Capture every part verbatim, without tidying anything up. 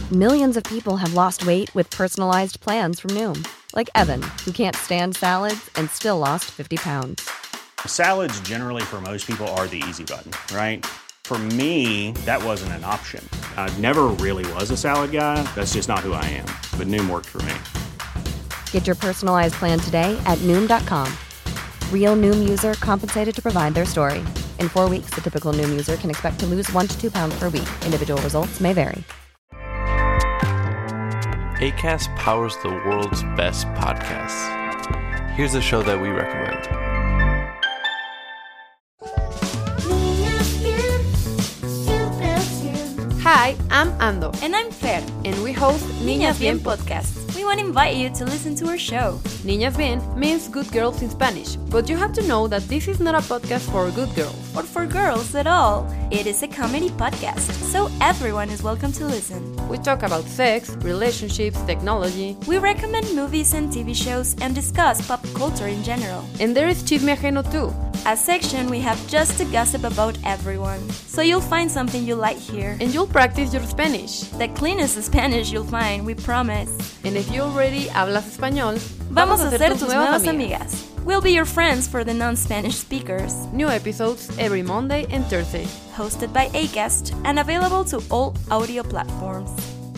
Millions of people have lost weight with personalized plans from Noom. Like Evan, who can't stand salads and still lost fifty pounds. Salads generally for most people are the easy button, right? For me, that wasn't an option. I never really was a salad guy. That's just not who I am. But Noom worked for me. Get your personalized plan today at Noom dot com. Real Noom user compensated to provide their story. In four weeks, the typical Noom user can expect to lose one to two pounds per week. Individual results may vary. Acast powers the world's best podcasts. Here's a show that we recommend. Hi, I'm Ando. And I'm Fer. And we host Niñas Bien Podcast. We want to invite you to listen to our show. Niñas Bien means good girls in Spanish, but you have to know that this is not a podcast for good girls. Or for girls at all. It is a comedy podcast, so everyone is welcome to listen. We talk about sex, relationships, technology. We recommend movies and T V shows and discuss pop culture in general. And there is Chisme Ajeno too. A section we have just to gossip about everyone. So you'll find something you like here. And you'll practice your Spanish. The cleanest Spanish you'll find, we promise. And if you already hablas español, vamos a ser tus nuevas amigas. We'll be your friends for the non-Spanish speakers. New episodes every Monday and Thursday. Hosted by Acast and available to all audio platforms.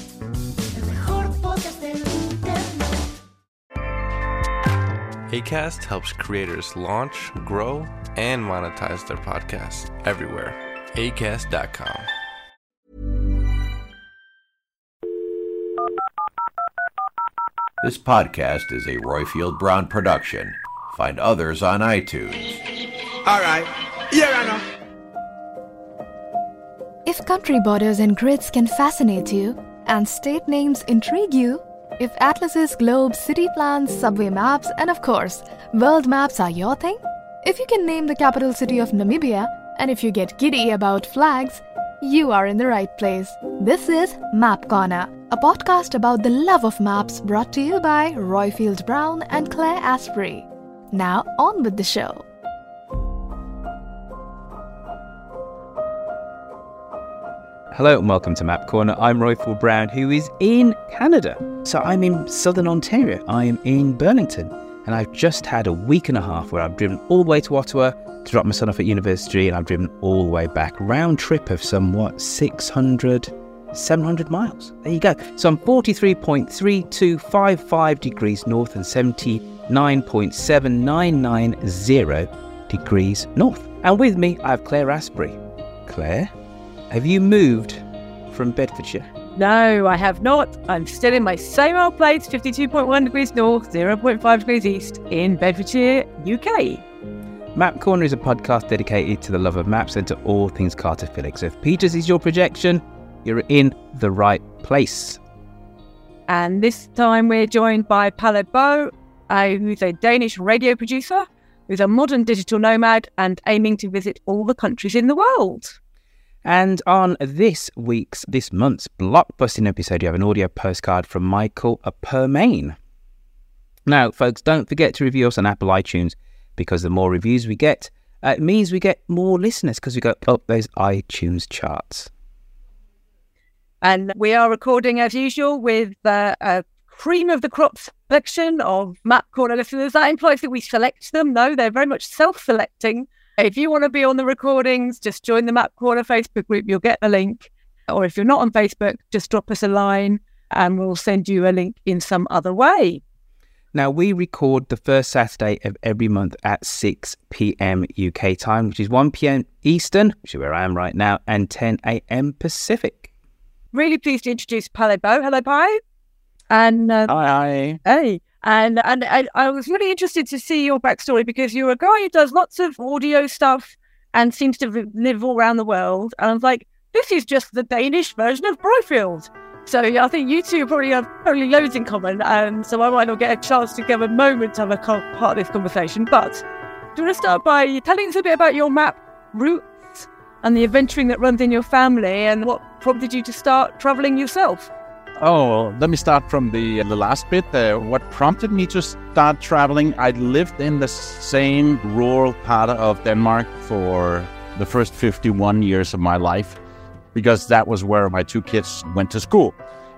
Acast helps creators launch, grow, and monetize their podcasts everywhere. Acast dot com. This podcast is a Royfield Brown production. Find others on iTunes. All right. Yeah, I know. If country borders and grids can fascinate you, and state names intrigue you, if atlases, globes, city plans, subway maps, and of course, world maps are your thing, if you can name the capital city of Namibia, and if you get giddy about flags, you are in the right place. This is Map Corner, a podcast about the love of maps brought to you by Royfield Brown and Claire Asprey. Now, on with the show. Hello and welcome to Map Corner. I'm Royfield Brown, who is in Canada. So I'm in southern Ontario. I am in Burlington. And I've just had a week and a half where I've driven all the way to Ottawa to drop my son off at university, and I've driven all the way back. Round trip of somewhat six hundred, seven hundred miles. There you go. So I'm forty-three point three two five five degrees north and seventy-nine point seven nine nine zero degrees north. And with me, I have Claire Asprey. Claire, have you moved from Bedfordshire? No, I have not. I'm still in my same old place, fifty-two point one degrees north, zero point five degrees east in Bedfordshire, U K. Map Corner is a podcast dedicated to the love of maps and to all things cartophilic. So if Peters is your projection, you're in the right place. And this time we're joined by Palle Bo, uh, who's a Danish radio producer, who's a modern digital nomad and aiming to visit all the countries in the world. And on this week's, this month's blockbusting episode, you have an audio postcard from Michael Permain. Now, folks, don't forget to review us on Apple iTunes, because the more reviews we get, uh, it means we get more listeners because we go up those iTunes charts. And we are recording, as usual, with uh, a cream of the crop selection of Map Corner listeners. That implies that we select them. No, they're very much self-selecting. If you want to be on the recordings, just join the Map Corner Facebook group. You'll get the link. Or if you're not on Facebook, just drop us a line and we'll send you a link in some other way. Now, we record the first Saturday of every month at six p.m. U K time, which is one p.m. Eastern, which is where I am right now, and ten a.m. Pacific. Really pleased to introduce Palle Bo. Hello, Palle. And uh, hi, hi. Hey. And and I, I was really interested to see your backstory, because you're a guy who does lots of audio stuff and seems to live all around the world. And I was like, this is just the Danish version of Royfield. So yeah, I think you two probably have probably loads in common. And so I might not get a chance to give a moment to have a part of this conversation. But do you want to start by telling us a bit about your map roots and the adventuring that runs in your family and what prompted you to start traveling yourself? Oh, let me start from the the last bit. Uh, what prompted me to start traveling? I lived in the same rural part of Denmark for the first fifty-one years of my life, because that was where my two kids went to school.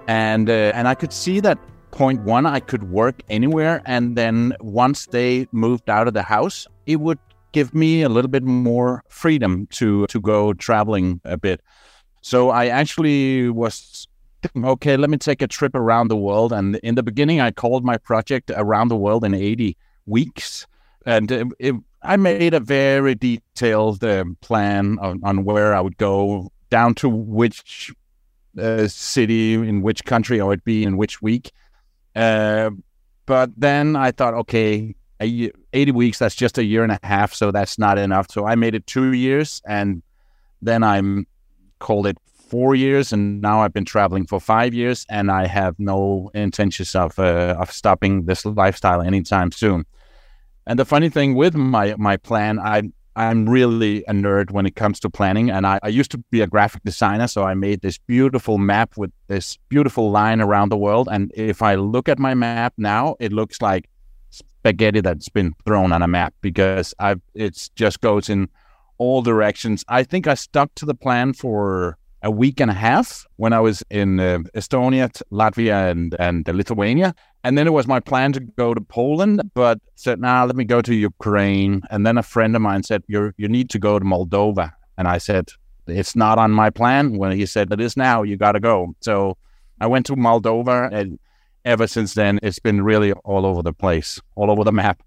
And uh, and I could see that, point one, I could work anywhere. And then once they moved out of the house, it would give me a little bit more freedom to, to go traveling a bit. So I actually was, okay, let me take a trip around the world. And in the beginning, I called my project Around the World in eighty weeks. And it, it, I made a very detailed uh, plan on, on where I would go, down to which uh, city, in which country I would be in which week. Uh, but then I thought, okay, a year, eighty weeks, that's just a year and a half, so that's not enough. So I made it two years, and then I called it four years, and now I've been traveling for five years, and I have no intentions of uh, of stopping this lifestyle anytime soon. And the funny thing with my, my plan, I, I'm really a nerd when it comes to planning. And I, I used to be a graphic designer, so I made this beautiful map with this beautiful line around the world. And if I look at my map now, it looks like spaghetti that's been thrown on a map, because I it just goes in all directions. I think I stuck to the plan for a week and a half when I was in uh, Estonia, Latvia, and, and Lithuania. And then it was my plan to go to Poland, but said, nah, let me go to Ukraine. And then a friend of mine said, you you need to go to Moldova. And I said, it's not on my plan. When he said, it is now, you got to go. So I went to Moldova, and ever since then, it's been really all over the place, all over the map.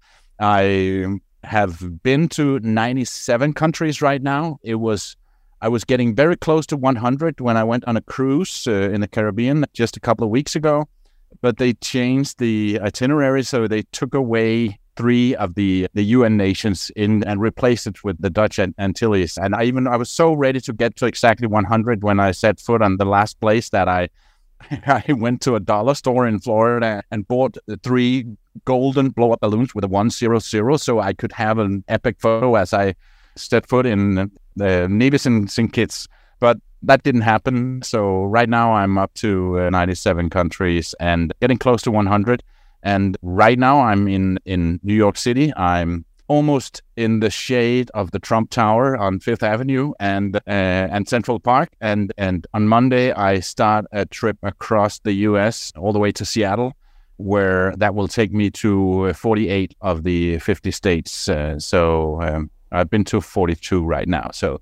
I have been to ninety-seven countries right now. It was, I was getting very close to one hundred when I went on a cruise uh, in the Caribbean just a couple of weeks ago. But they changed the itinerary, so they took away three of the, the U N nations in and replaced it with the Dutch Antilles. And I even I was so ready to get to exactly one hundred when I set foot on the last place that I I went to a dollar store in Florida and bought three golden blow-up balloons with a one zero zero, so I could have an epic photo as I set foot in the Nevis and Saint Kitts. But that didn't happen. So right now I'm up to uh, ninety-seven countries and getting close to one hundred. And right now I'm in, in New York City. I'm almost in the shade of the Trump Tower on Fifth Avenue and uh, and Central Park. And, and on Monday, I start a trip across the U S all the way to Seattle, where that will take me to forty-eight of the fifty states. Uh, so um, I've been to forty-two right now. So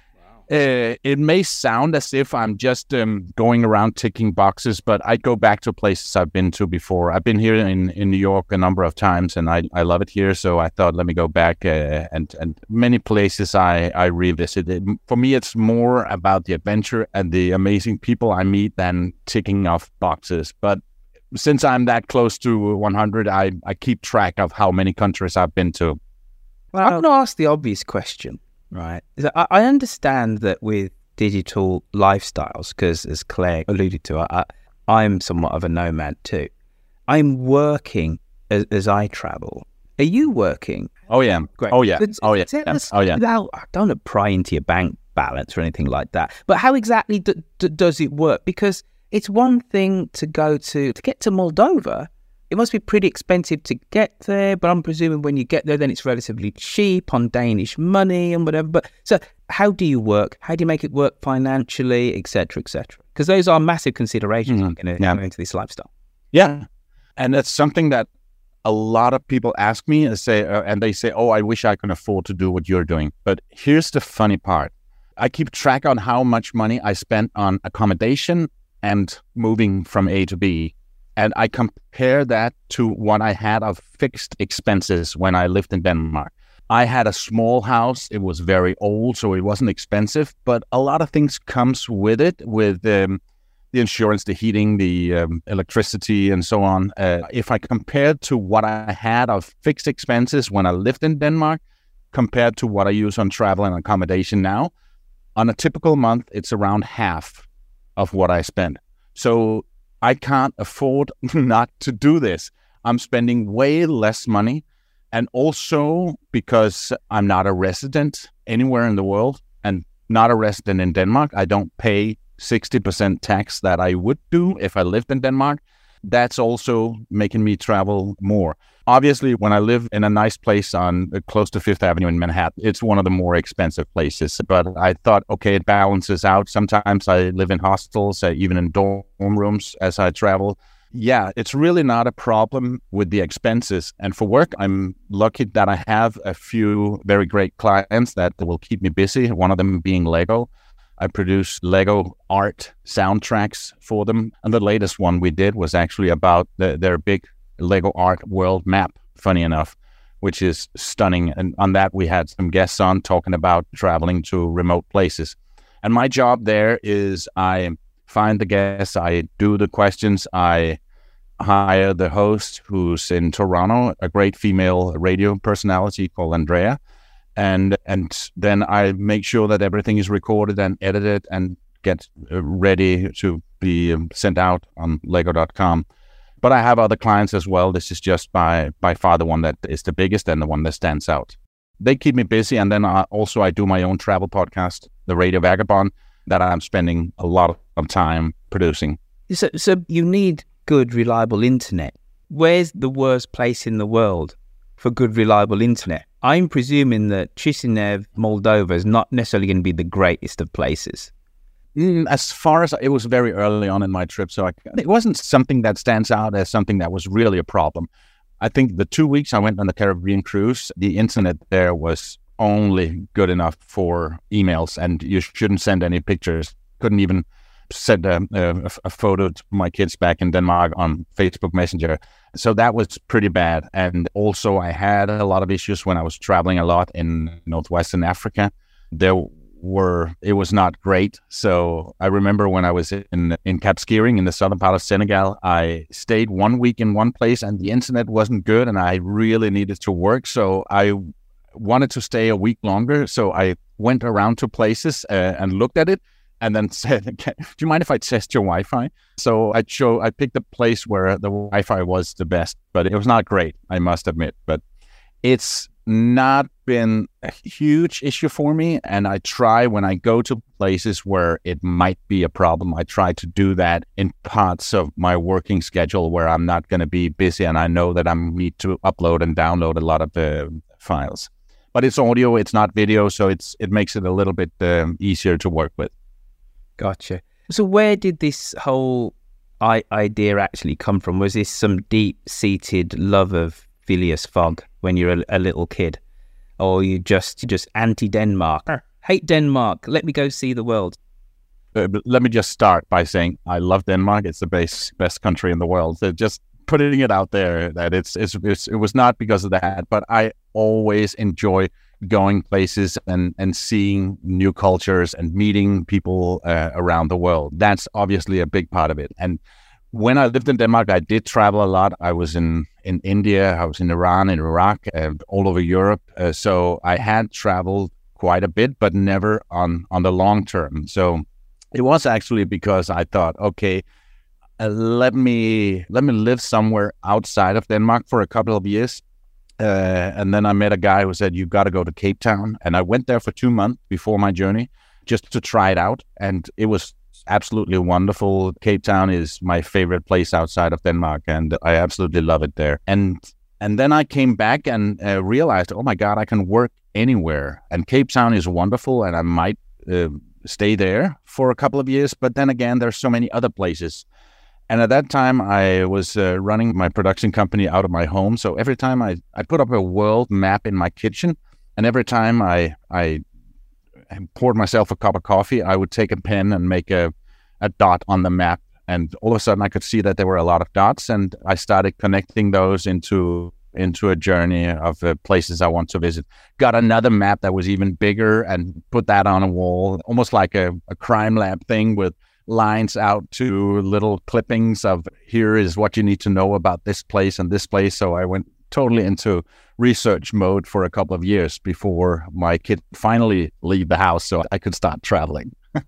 Uh, it may sound as if I'm just um, going around ticking boxes, but I go back to places I've been to before. I've been here in, in New York a number of times, and I, I love it here. So I thought, let me go back, uh, and, and many places I, I revisit. It, for me, it's more about the adventure and the amazing people I meet than ticking off boxes. But since I'm that close to one hundred, I, I keep track of how many countries I've been to. Well, I'm going to ask the obvious question. Right. I understand that with digital lifestyles, because as Claire alluded to, I, I'm somewhat of a nomad too. I'm working as, as I travel. Are you working? Oh, yeah. Great. Oh, yeah. But, oh, yeah. yeah. Oh, yeah. Without, I don't want to pry into your bank balance or anything like that. But how exactly d- d- does it work? Because it's one thing to go to, to get to Moldova. It must be pretty expensive to get there, but I'm presuming when you get there, then it's relatively cheap on Danish money and whatever. But so how do you work? How do you make it work financially, et cetera, et cetera? Because those are massive considerations mm-hmm. when you yeah. go into this lifestyle. Yeah. And that's something that a lot of people ask me and say, uh, and they say, oh, I wish I could afford to do what you're doing. But here's the funny part. I keep track on how much money I spent on accommodation and moving from A to B. And I compare that to what I had of fixed expenses when I lived in Denmark. I had a small house. It was very old, so it wasn't expensive. But a lot of things comes with it, with um, the insurance, the heating, the um, electricity, and so on. Uh, if I compared to what I had of fixed expenses when I lived in Denmark, compared to what I use on travel and accommodation now, on a typical month, it's around half of what I spend. So I can't afford not to do this. I'm spending way less money. And also because I'm not a resident anywhere in the world and not a resident in Denmark, I don't pay sixty percent tax that I would do if I lived in Denmark. that's also making me travel more. Obviously, when I live in a nice place on uh, close to Fifth Avenue in Manhattan, it's one of the more expensive places. But I thought, okay, it balances out. Sometimes I live in hostels, uh, even in dorm rooms as I travel. Yeah, it's really not a problem with the expenses. And for work, I'm lucky that I have a few very great clients that will keep me busy, one of them being Lego. I produce Lego art soundtracks for them. And the latest one we did was actually about the, their big Lego art world map, funny enough, which is stunning. And on that, we had some guests on talking about traveling to remote places. And my job there is I find the guests, I do the questions, I hire the host who's in Toronto, a great female radio personality called Andrea. And and then I make sure that everything is recorded and edited and get ready to be sent out on lego dot com. But I have other clients as well. This is just by by far the one that is the biggest and the one that stands out. They keep me busy. And then I, also I do my own travel podcast, The Radio Vagabond, that I'm spending a lot of time producing. So, so you need good, reliable internet. Where's the worst place in the world for good, reliable internet? I'm presuming that Chisinau, Moldova is not necessarily going to be the greatest of places. Mm, as far as it was very early on in my trip, so I, it wasn't something that stands out as something that was really a problem. I think the two weeks I went on the Caribbean cruise, the internet there was only good enough for emails, and you shouldn't send any pictures. Couldn't even send a, a, a photo to my kids back in Denmark on Facebook Messenger. So that was pretty bad. And also I had a lot of issues when I was traveling a lot in Northwestern Africa. There were, it was not great. So I remember when I was in, in Cap Skirring in the southern part of Senegal, I stayed one week in one place and the internet wasn't good and I really needed to work. So I wanted to stay a week longer. So I went around to places uh, and looked at it and then said, okay, do you mind if I test your Wi-Fi? So I show, I picked a place where the Wi-Fi was the best, but it was not great, I must admit. But it's not been a huge issue for me. And I try when I go to places where it might be a problem, I try to do that in parts of my working schedule where I'm not going to be busy and I know that I need to upload and download a lot of the files. But it's audio, it's not video, so it's it makes it a little bit um, easier to work with. Gotcha. So where did this whole I- idea actually come from? Was this some deep-seated love of Phileas Fogg when you're a, a little kid? Or you just you just anti-Denmark? Hate Denmark, let me go see the world. Uh, let me just start by saying I love Denmark. It's the best, best country in the world. So just putting it out there that it's, it's, it's it was not because of that, but I always enjoy going places and, and seeing new cultures and meeting people uh, around the world. That's obviously a big part of it. And when I lived in Denmark, I did travel a lot. I was in, in India, I was in Iran, in Iraq, uh, all over Europe. Uh, so I had traveled quite a bit, but never on, on the long term. So it was actually because I thought, okay, uh, let me let me live somewhere outside of Denmark for a couple of years. Uh, and then I met a guy who said, you've got to go to Cape Town. And I went there for two months before my journey just to try it out. And it was absolutely wonderful. Cape Town is my favorite place outside of Denmark. And I absolutely love it there. And and then I came back and uh, realized, oh my God, I can work anywhere. And Cape Town is wonderful. And I might uh, stay there for a couple of years. But then again, there's so many other places. And at that time, I was uh, running my production company out of my home. So every time I, I put up a world map in my kitchen, and every time I I poured myself a cup of coffee, I would take a pen and make a, a dot on the map. And all of a sudden, I could see that there were a lot of dots, and I started connecting those into into a journey of uh, places I want to visit. Got another map that was even bigger and put that on a wall, almost like a, a crime lab thing with lines out to little clippings of here is what you need to know about this place and this place. So I went totally into research mode for a couple of years before my kid finally leave the house so I could start traveling.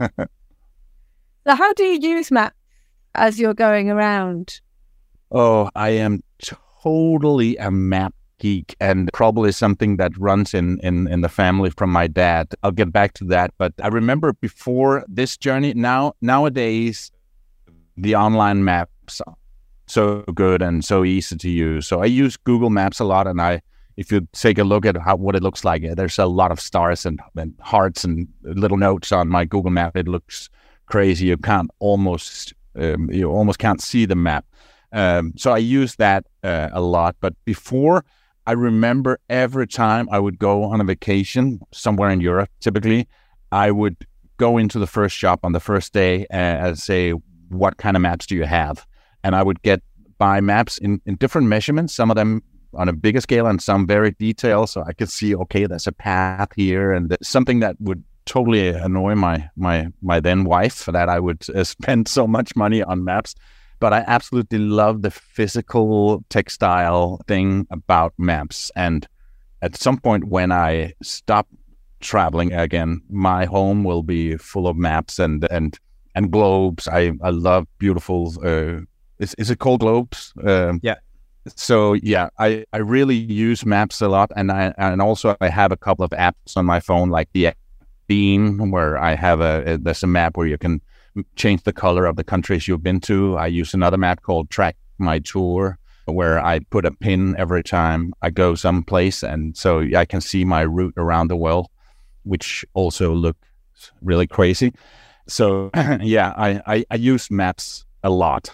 So how do you use maps as you're going around? Oh, I am totally a map geek, and probably something that runs in, in, in the family from my dad. I'll get back to that. But I remember before this journey, now nowadays, the online maps so good and so easy to use. So I use Google Maps a lot, and I, if you take a look at how what it looks like, there's a lot of stars and, and hearts and little notes on my Google Map. It looks crazy. You can't almost, um, you almost can't see the map. Um, so I use that uh, a lot. But before, I remember every time I would go on a vacation somewhere in Europe, typically, I would go into the first shop on the first day and say, what kind of maps do you have? And I would get buy maps in, in different measurements, some of them on a bigger scale and some very detailed. So I could see, okay, there's a path here, and something that would totally annoy my my my then wife, that I would uh, spend so much money on maps. But I absolutely love the physical textile thing about maps. And at some point when I stop traveling again, my home will be full of maps and and and globes. I, I love beautiful, uh, is, is it called globes? Um, yeah. So yeah, I, I really use maps a lot. And I and also I have a couple of apps on my phone, like the Beam, where I have a, a there's a map where you can change the color of the countries you've been to. I use another map called Track My Tour, where I put a pin every time I go someplace, and so I can see my route around the world, which also looks really crazy. So yeah, I, I, I use maps a lot.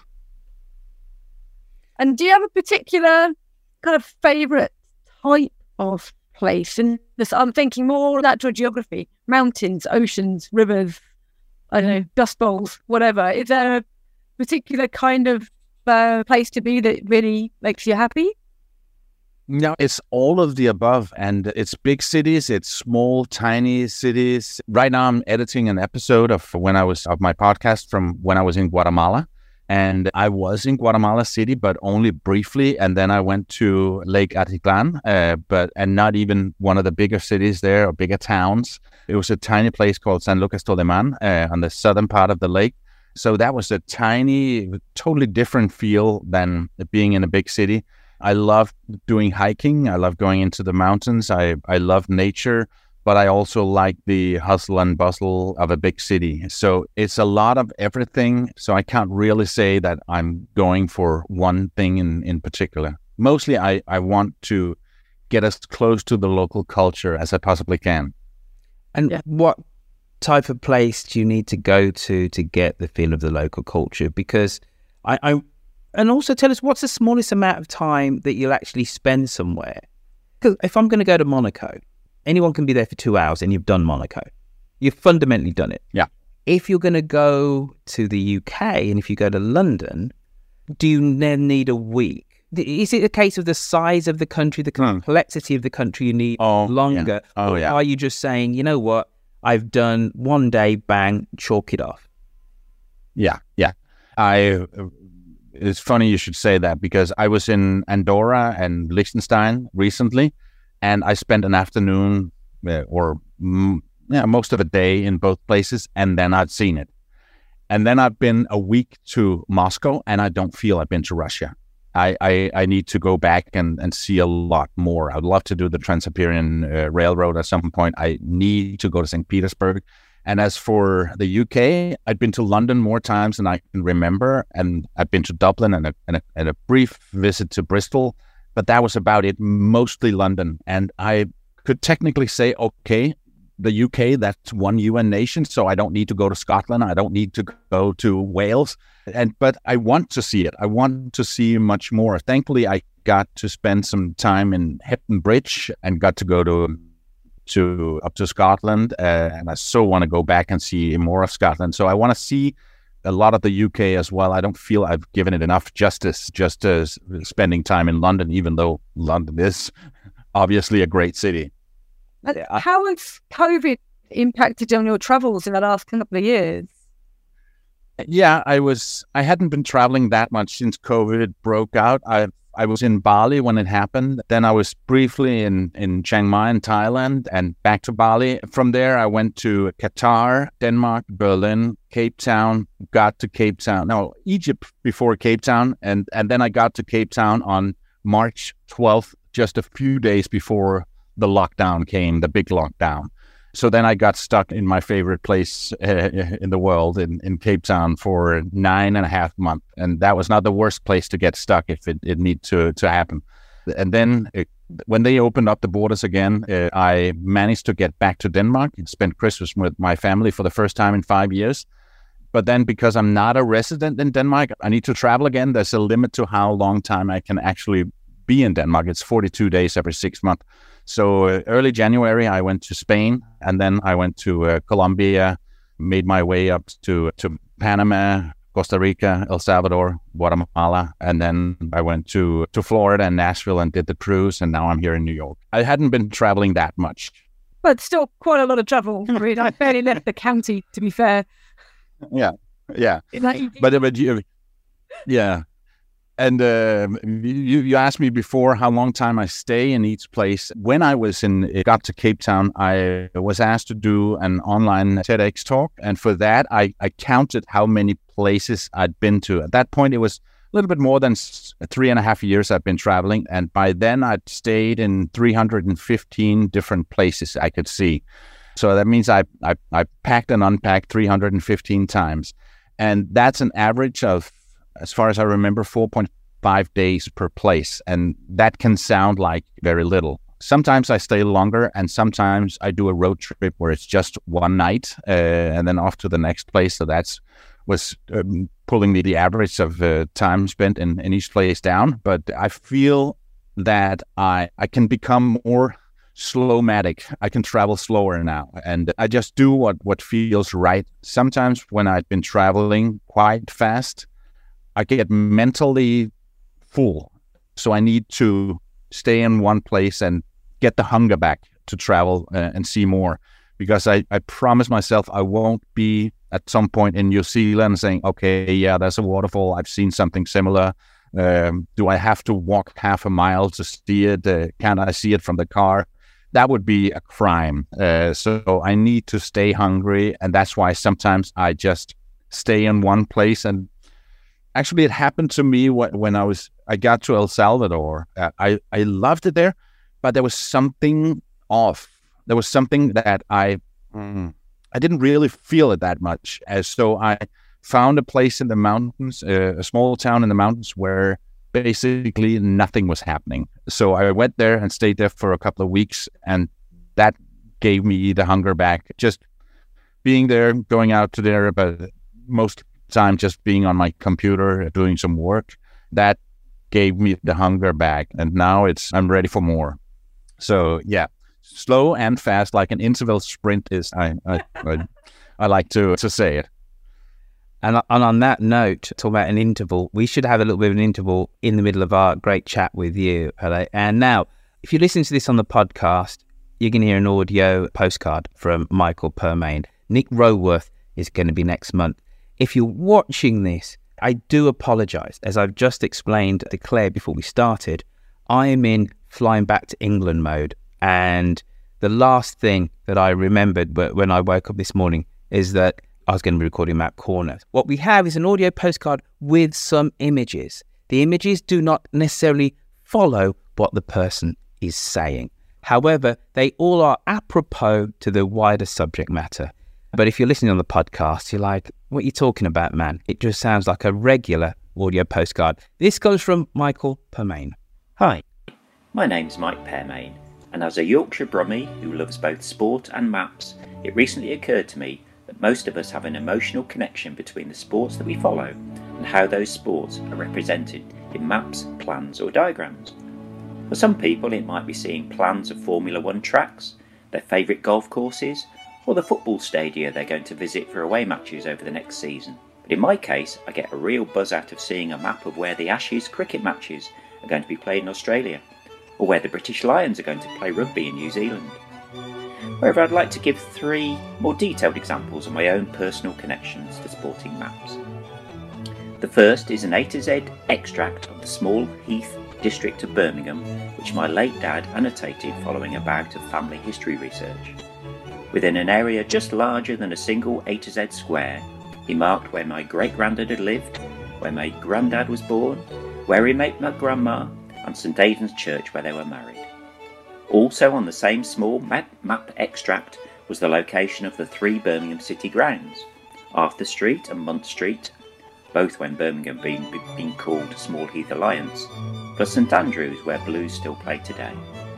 And do you have a particular kind of favorite type of place? And this, I'm thinking more natural geography, mountains, oceans, rivers, I don't know, dust bowls, whatever. Is there a particular kind of uh, place to be that really makes you happy? No, it's all of the above, and it's big cities, it's small, tiny cities. Right now, I'm editing an episode of when I was of my podcast from when I was in Guatemala, and I was in Guatemala City, but only briefly, and then I went to Lake Atitlan, uh, but and not even one of the bigger cities there or bigger towns. It was a tiny place called San Lucas Toleman uh, on the southern part of the lake. So that was a tiny, totally different feel than being in a big city. I love doing hiking. I love going into the mountains. I, I love nature, but I also like the hustle and bustle of a big city. So it's a lot of everything. So I can't really say that I'm going for one thing in, in particular. Mostly I, I want to get as close to the local culture as I possibly can. And yeah. What type of place do you need to go to to get the feel of the local culture? Because I, I and also tell us, what's the smallest amount of time that you'll actually spend somewhere? Because if I'm going to go to Monaco, anyone can be there for two hours and you've done Monaco. You've fundamentally done it. Yeah. If you're going to go to the U K and if you go to London, do you then need a week? Is it a case of the size of the country, the complexity of the country, you need oh, longer? Yeah. Oh, or yeah. Are you just saying, you know what, I've done one day, bang, chalk it off? Yeah, yeah. I. It's funny you should say that, because I was in Andorra and Liechtenstein recently, and I spent an afternoon uh, or mm, yeah, most of a day in both places, and then I'd seen it. And then I've been a week to Moscow, and I don't feel I've been to Russia. I, I, I need to go back and, and see a lot more. I'd love to do the Trans-Siberian uh, Railroad at some point. I need to go to Saint Petersburg. And as for the U K, I'd been to London more times than I can remember. And I've been to Dublin and a, and a, and a brief visit to Bristol. But that was about it, mostly London. And I could technically say, okay, the U K, that's one U N nation, so I don't need to go to Scotland. I don't need to go to Wales. And but I want to see it. I want to see much more. Thankfully, I got to spend some time in Hepton Bridge and got to go to to up to Scotland. Uh, and I so want to go back and see more of Scotland. So I want to see a lot of the U K as well. I don't feel I've given it enough justice just as spending time in London, even though London is obviously a great city. How has COVID impacted on your travels in the last couple of years? Yeah, I was. I hadn't been traveling that much since COVID broke out. I I was in Bali when it happened. Then I was briefly in, in Chiang Mai in Thailand and back to Bali. From there, I went to Qatar, Denmark, Berlin, Cape Town, got to Cape Town. No, Egypt before Cape Town. And, and then I got to Cape Town on March twelfth, just a few days before the lockdown came, the big lockdown. So then I got stuck in my favorite place uh, in the world, in, in Cape Town, for nine and a half months. And that was not the worst place to get stuck if it, it needed to, to happen. And then it, when they opened up the borders again, uh, I managed to get back to Denmark and spent Christmas with my family for the first time in five years. But then because I'm not a resident in Denmark, I need to travel again. There's a limit to how long time I can actually be in Denmark. It's forty-two days every six months. So uh, early January, I went to Spain, and then I went to uh, Colombia, made my way up to, to Panama, Costa Rica, El Salvador, Guatemala, and then I went to, to Florida and Nashville and did the cruise, and now I'm here in New York. I hadn't been traveling that much. But still quite a lot of travel. I mean, I barely left the county, to be fair. Yeah, yeah. But, but you, yeah. And uh, you, you asked me before how long time I stay in each place. When I was in, got to Cape Town, I was asked to do an online TEDx talk. And for that, I, I counted how many places I'd been to. At that point, it was a little bit more than three and a half years I've been traveling. And by then, I'd stayed in three hundred fifteen different places I could see. So that means I, I, I packed and unpacked three hundred fifteen times. And that's an average of, as far as I remember, four point five days per place. And that can sound like very little. Sometimes I stay longer, and sometimes I do a road trip where it's just one night uh, and then off to the next place. So that's was um, pulling the, the average of uh, time spent in, in each place down. But I feel that I, I can become more slow-matic. I can travel slower now, and I just do what, what feels right. Sometimes when I've been traveling quite fast, I get mentally full. So I need to stay in one place and get the hunger back to travel uh, and see more. Because I, I promise myself I won't be at some point in New Zealand saying, okay, yeah, there's a waterfall. I've seen something similar. Um, do I have to walk half a mile to see it? Uh, can I see it from the car? That would be a crime. Uh, so I need to stay hungry. And that's why sometimes I just stay in one place. And actually, it happened to me when I was, I got to El Salvador. Uh, I, I loved it there, but there was something off. There was something that I, mm, I didn't really feel it that much. As so I found a place in the mountains, uh, a small town in the mountains where basically nothing was happening. So I went there and stayed there for a couple of weeks, and that gave me the hunger back. Just being there, going out to dinner, but most time just being on my computer doing some work, that gave me the hunger back. And now it's I'm ready for more. So yeah, slow and fast, like an interval sprint is I I, I, I like to to say it. And, and on that note, talking about an interval, we should have a little bit of an interval in the middle of our great chat with you, Pelle. And now, if you listen to this on the podcast, you can hear an audio postcard from Michael Permane. Nick Roworth is going to be next month. If you're watching this, I do apologise. As I've just explained, declared before we started, I am in flying back to England mode. And the last thing that I remembered when I woke up this morning is that I was going to be recording Map Corner. What we have is an audio postcard with some images. The images do not necessarily follow what the person is saying. However, they all are apropos to the wider subject matter. But if you're listening on the podcast, you're like, what are you talking about, man? It just sounds like a regular audio postcard. This comes from Michael Permane. Hi, my name's Mike Permane, and as a Yorkshire Brummie who loves both sport and maps, it recently occurred to me that most of us have an emotional connection between the sports that we follow and how those sports are represented in maps, plans or diagrams. For some people it might be seeing plans of Formula One tracks, their favourite golf courses, or the football stadia they're going to visit for away matches over the next season. But in my case, I get a real buzz out of seeing a map of where the Ashes cricket matches are going to be played in Australia, or where the British Lions are going to play rugby in New Zealand. However, I'd like to give three more detailed examples of my own personal connections to sporting maps. The first is an A to Z extract of the Small Heath district of Birmingham, which my late dad annotated following a bout of family history research. Within an area just larger than a single A to Z square, he marked where my great-granddad had lived, where my granddad was born, where he met my grandma, and St Aidan's Church where they were married. Also on the same small map extract was the location of the three Birmingham City grounds, Arthur Street and Munt Street, both when Birmingham being, being called Small Heath Alliance, plus St Andrews, where Blues still play today.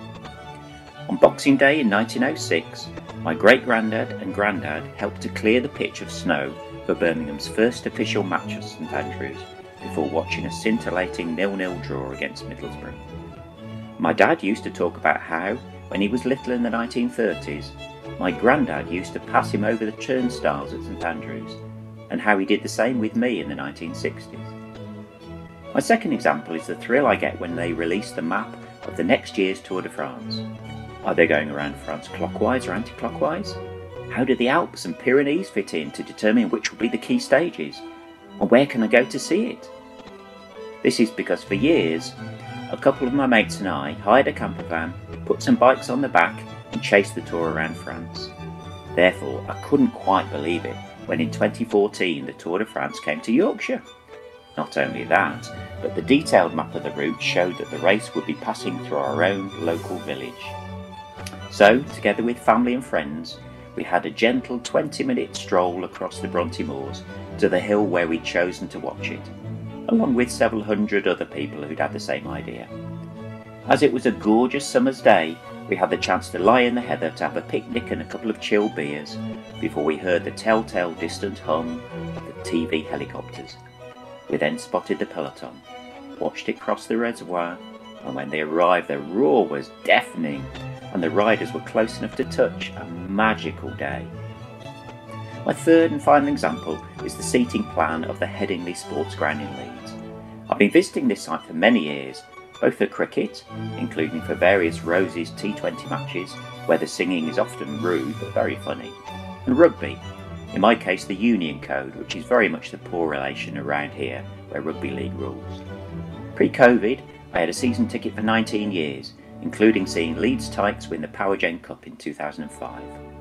On Boxing Day in nineteen oh six, my great-granddad and granddad helped to clear the pitch of snow for Birmingham's first official match at St Andrews, before watching a scintillating nil-nil draw against Middlesbrough. My dad used to talk about how, when he was little in the nineteen thirties, my granddad used to pass him over the turnstiles at St Andrews, and how he did the same with me in the nineteen sixties. My second example is the thrill I get when they release the map of the next year's Tour de France. Are they going around France clockwise or anti-clockwise? How do the Alps and Pyrenees fit in to determine which will be the key stages? And where can I go to see it? This is because for years, a couple of my mates and I hired a camper van, put some bikes on the back and chased the tour around France. Therefore, I couldn't quite believe it when in twenty fourteen the Tour de France came to Yorkshire. Not only that, but the detailed map of the route showed that the race would be passing through our own local village. So, together with family and friends, we had a gentle twenty minute stroll across the Bronte Moors to the hill where we'd chosen to watch it, along with several hundred other people who'd had the same idea. As it was a gorgeous summer's day, we had the chance to lie in the heather to have a picnic and a couple of chilled beers before we heard the telltale distant hum of the T V helicopters. We then spotted the peloton, watched it cross the reservoir, and when they arrived the roar was deafening and the riders were close enough to touch. A magical day. My third and final example is the seating plan of the Headingley Sports Ground in Leeds. I've been visiting this site for many years, both for cricket, including for various Roses T twenty matches, where the singing is often rude but very funny, and rugby, in my case the Union Code, which is very much the poor relation around here where rugby league rules. Pre-Covid, I had a season ticket for nineteen years, including seeing Leeds Tykes win the Powergen Cup in two thousand five.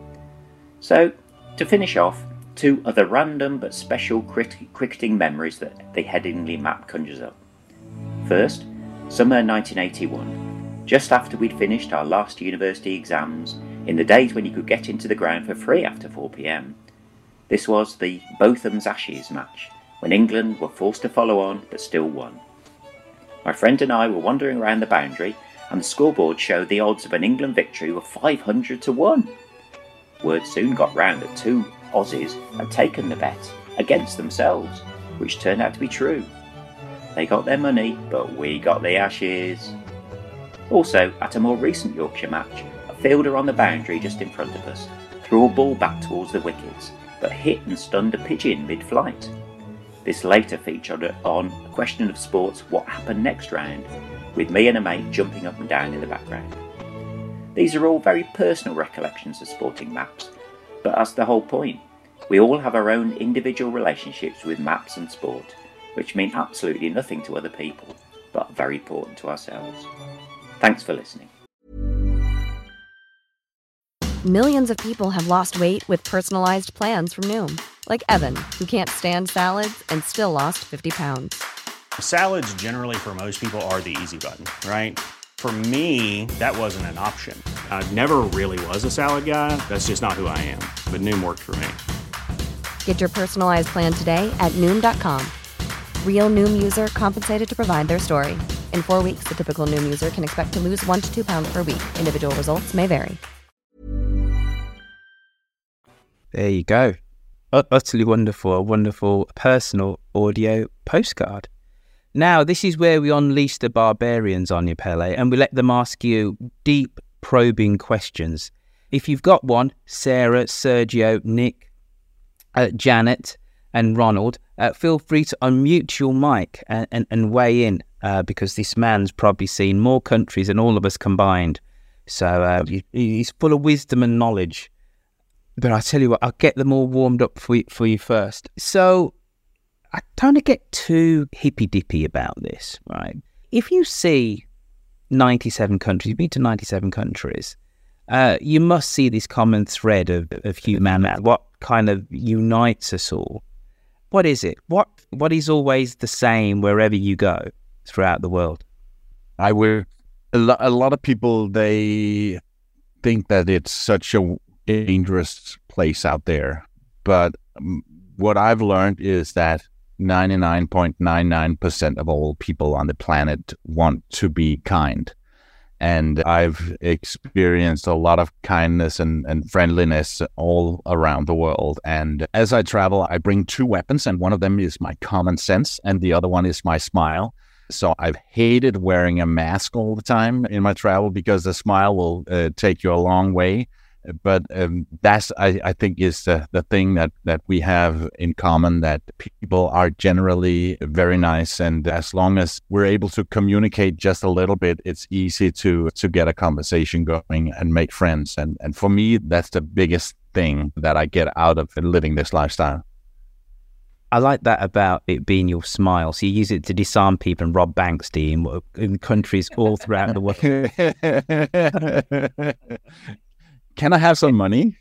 So, to finish off, two other random but special crit- cricketing memories that the Headingley map conjures up. First, summer nineteen eighty-one, just after we'd finished our last university exams, in the days when you could get into the ground for free after four p m. This was the Botham's Ashes match, when England were forced to follow on but still won. My friend and I were wandering around the boundary, and the scoreboard showed the odds of an England victory were five hundred to one. Word soon got round that two Aussies had taken the bet against themselves, which turned out to be true. They got their money, but we got the Ashes. Also, at a more recent Yorkshire match, a fielder on the boundary just in front of us threw a ball back towards the wickets, but hit and stunned a pigeon mid-flight. This later featured on A Question of Sport's What Happened Next round, with me and a mate jumping up and down in the background. These are all very personal recollections of sporting maps, but that's the whole point. We all have our own individual relationships with maps and sport, which mean absolutely nothing to other people, but very important to ourselves. Thanks for listening. Millions of people have lost weight with personalized plans from Noom, like Evan, who can't stand salads and still lost fifty pounds. Salads generally for most people are the easy button, right? For me, that wasn't an option. I never really was a salad guy. That's just not who I am. But Noom worked for me. Get your personalized plan today at Noom dot com. Real Noom user compensated to provide their story. In four weeks, the typical Noom user can expect to lose one to two pounds per week. Individual results may vary. There you go. Utterly wonderful, a wonderful personal audio postcard. Now, this is where we unleash the barbarians on you, Pele, and we let them ask you deep, probing questions. If you've got one, Sarah, Sergio, Nick, uh, Janet, and Ronald, uh, feel free to unmute your mic and, and, and weigh in, uh, because this man's probably seen more countries than all of us combined. So uh, he, he's full of wisdom and knowledge. But I tell you what, I'll get them all warmed up for you, for you first. So I don't get too hippy-dippy about this, right? If you see ninety-seven countries, you've been to ninety-seven countries, uh, you must see this common thread of, of humanity. What kind of unites us all? What is it? What What is always the same wherever you go throughout the world? I would. A, lo- a lot of people, they think that it's such a dangerous place out there. But um, what I've learned is that ninety-nine point nine nine percent of all people on the planet want to be kind. And I've experienced a lot of kindness and, and friendliness all around the world. And as I travel, I bring two weapons, and one of them is my common sense, and the other one is my smile. So I've hated wearing a mask all the time in my travel because the smile will uh, take you a long way. But um, that's, I, I think, is the, the thing that, that we have in common, that people are generally very nice. And as long as we're able to communicate just a little bit, it's easy to, to get a conversation going and make friends. And, and for me, that's the biggest thing that I get out of living this lifestyle. I like that about it being your smile. So you use it to disarm people and rob banks, Dean, in countries all throughout the world. Can I have some money?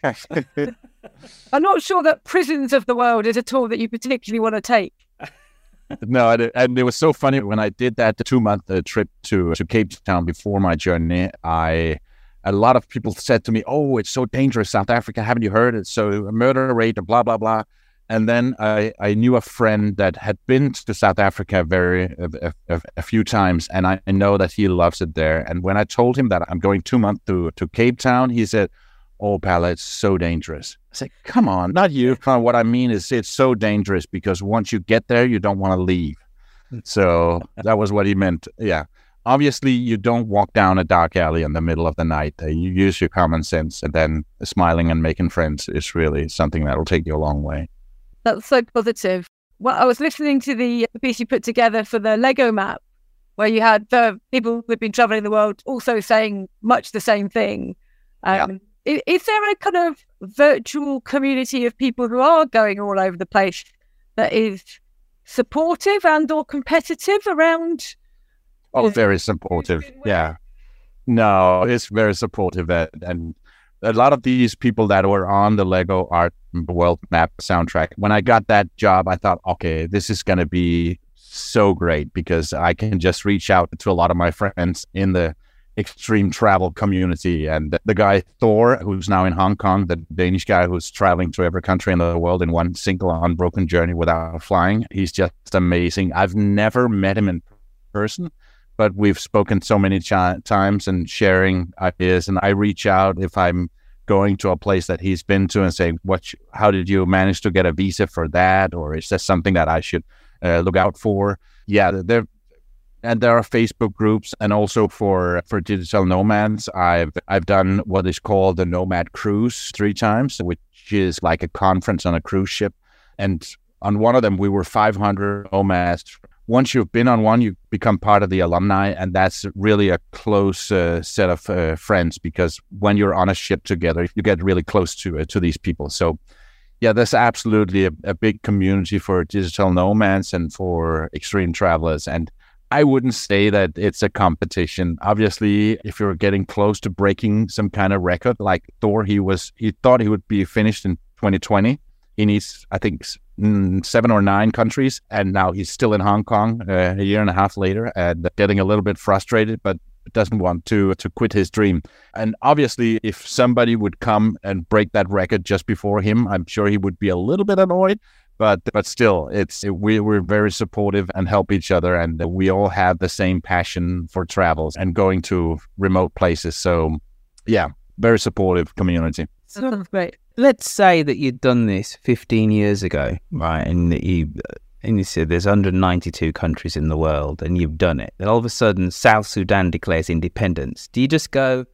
I'm not sure that prisons of the world is a tour that you particularly want to take. No, and it was so funny when I did that two-month uh, trip to to Cape Town before my journey. I a lot of people said to me, "Oh, it's so dangerous, South Africa. Haven't you heard? It's so a murder rate and blah blah blah." And then I, I knew a friend that had been to South Africa very a, a, a few times, and I know that he loves it there. And when I told him that I'm going two months to, to Cape Town, he said, "Oh, Palle, it's so dangerous." I said, "Come on, not you. What I mean is it's so dangerous because once you get there, you don't want to leave." So that was what he meant. Yeah. Obviously, you don't walk down a dark alley in the middle of the night. Uh, you use your common sense, and then smiling and making friends is really something that will take you a long way. That's so positive. Well, I was listening to the piece you put together for the Lego map, where you had the people who've been traveling the world also saying much the same thing. Um, yeah. is, is there a kind of virtual community of people who are going all over the place that is supportive and or competitive around? Oh, very supportive. Yeah. No, it's very supportive. And, and a lot of these people that were on the Lego Art World Map soundtrack, when I got that job, I thought, okay, this is going to be so great because I can just reach out to a lot of my friends in the extreme travel community. And the guy Thor, who's now in Hong Kong, the Danish guy who's traveling to every country in the world in one single unbroken journey without flying, he's just amazing. I've never met him in person, but we've spoken so many ch- times and sharing ideas. And I reach out if I'm going to a place that he's been to and saying, "What? Sh- how did you manage to get a visa for that? Or is that something that I should uh, look out for?" Yeah, there and there are Facebook groups, and also for for digital nomads, I've I've done what is called the Nomad Cruise three times, which is like a conference on a cruise ship. And on one of them, we were five hundred nomads. Once you've been on one, you become part of the alumni, and that's really a close uh, set of uh, friends, because when you're on a ship together, you get really close to uh, to these people. So, yeah, there's absolutely a, a big community for digital nomads and for extreme travelers. And I wouldn't say that it's a competition. Obviously, if you're getting close to breaking some kind of record, like Thor, he was he thought he would be finished in twenty twenty. He needs, I think, seven or nine countries, and now he's still in Hong Kong uh, a year and a half later, and getting a little bit frustrated, but doesn't want to to quit his dream. And obviously, if somebody would come and break that record just before him, I'm sure he would be a little bit annoyed. But but still, it's it, we we're very supportive and help each other, and we all have the same passion for travels and going to remote places. So, yeah, very supportive community. Sounds great. Let's say that you'd done this fifteen years ago, right? And that you and you said there's one hundred ninety-two countries in the world, and you've done it. Then all of a sudden, South Sudan declares independence. Do you just go,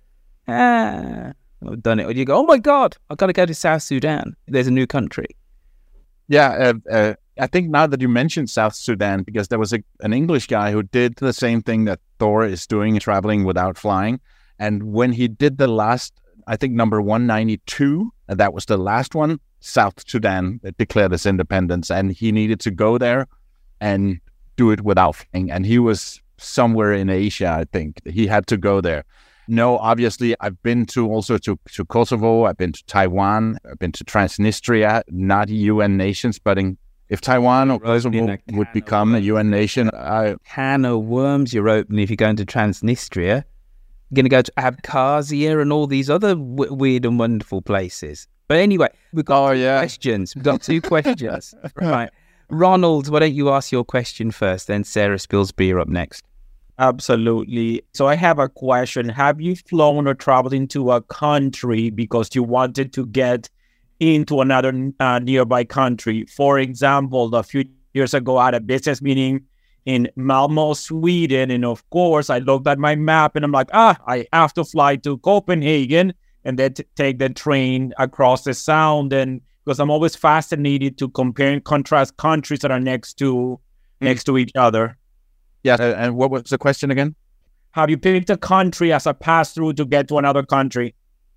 ah, I've done it, or do you go, oh my God, I've got to go to South Sudan? There's a new country. Yeah, uh, uh, I think now that you mentioned South Sudan, because there was a, an English guy who did the same thing that Thor is doing, traveling without flying. And when he did the last, I think number one ninety-two, and that was the last one, South Sudan declared its independence, and he needed to go there and do it without flying. And he was somewhere in Asia, I think. He had to go there. No, obviously, I've been to also to, to Kosovo, I've been to Taiwan, I've been to Transnistria, not U N nations, but in, if Taiwan or Kosovo would become a U N nation, I... Can of worms you're opening if you're going to Transnistria. You're going to go to Abkhazia and all these other w- weird and wonderful places. But anyway, we've got oh, two yeah. questions. We've got two questions. Right. Ronald, why don't you ask your question first, then Sarah spills beer up next. Absolutely. So I have a question. Have you flown or traveled into a country because you wanted to get into another uh, nearby country? For example, a few years ago, I had a business meeting in Malmö, Sweden. And of course, I looked at my map and I'm like, ah, I have to fly to Copenhagen and then t- take the train across the Sound. And because I'm always fascinated to compare and contrast countries that are next to mm. next to each other. Yeah, uh, and what was the question again? Have you picked a country as a pass-through to get to another country?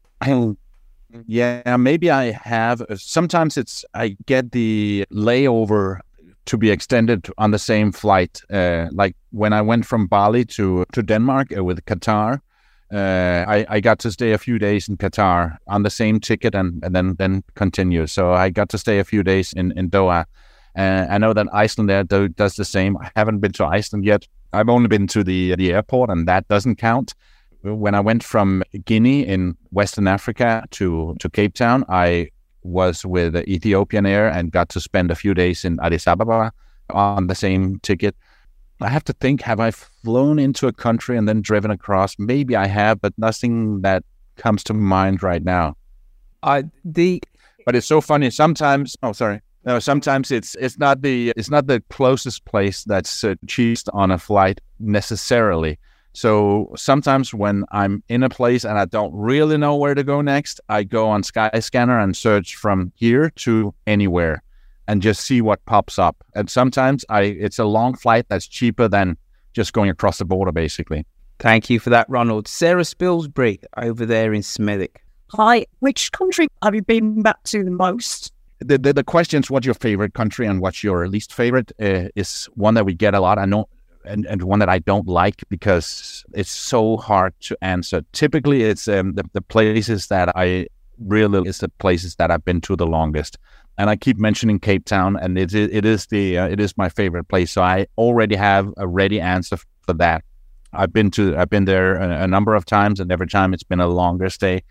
Yeah, maybe I have. Sometimes it's I get the layover to be extended on the same flight. Uh, like when I went from Bali to, to Denmark uh, with Qatar, uh, I, I got to stay a few days in Qatar on the same ticket and, and then, then continue. So I got to stay a few days in, in Doha. Uh, I know that Iceland there do, does the same. I haven't been to Iceland yet. I've only been to the the airport, and that doesn't count. When I went from Guinea in Western Africa to, to Cape Town, I was with Ethiopian Air and got to spend a few days in Addis Ababa on the same ticket. I have to think, have I flown into a country and then driven across? Maybe I have, but nothing that comes to mind right now. I the But it's so funny. Sometimes, oh, sorry. No, sometimes it's it's not the it's not the closest place that's uh, cheapest on a flight necessarily. So sometimes when I'm in a place and I don't really know where to go next, I go on Skyscanner and search from here to anywhere, and just see what pops up. And sometimes I it's a long flight that's cheaper than just going across the border, basically. Thank you for that, Ronald. Sarah Spilsbury over there in Smethwick. Hi, which country have you been back to the most? The, the the questions, what's your favorite country and what's your least favorite, uh, is one that we get a lot. I know, and, and one that I don't like because it's so hard to answer. Typically, it's um, the, the places that I really is the places that I've been to the longest. And I keep mentioning Cape Town, and it it is the uh, it is my favorite place. So I already have a ready answer for that. I've been to I've been there a, a number of times, and every time it's been a longer stay.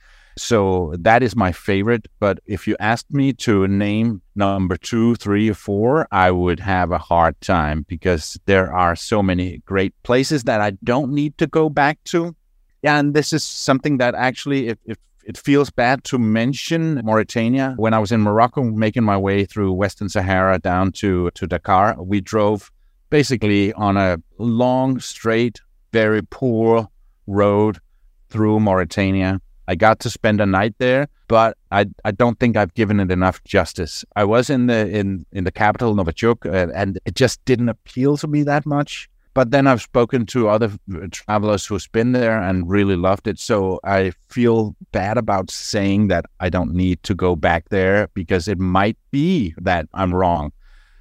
So that is my favorite. But if you asked me to name number two, three, or four, I would have a hard time because there are so many great places that I don't need to go back to. Yeah, and this is something that actually, if, if it feels bad to mention Mauritania. When I was in Morocco, making my way through Western Sahara down to, to Dakar, we drove basically on a long, straight, very poor road through Mauritania. I got to spend a night there, but I I don't think I've given it enough justice. I was in the in, in the capital, Novichok, uh, and it just didn't appeal to me that much. But then I've spoken to other travelers who's been there and really loved it. So I feel bad about saying that I don't need to go back there because it might be that I'm wrong.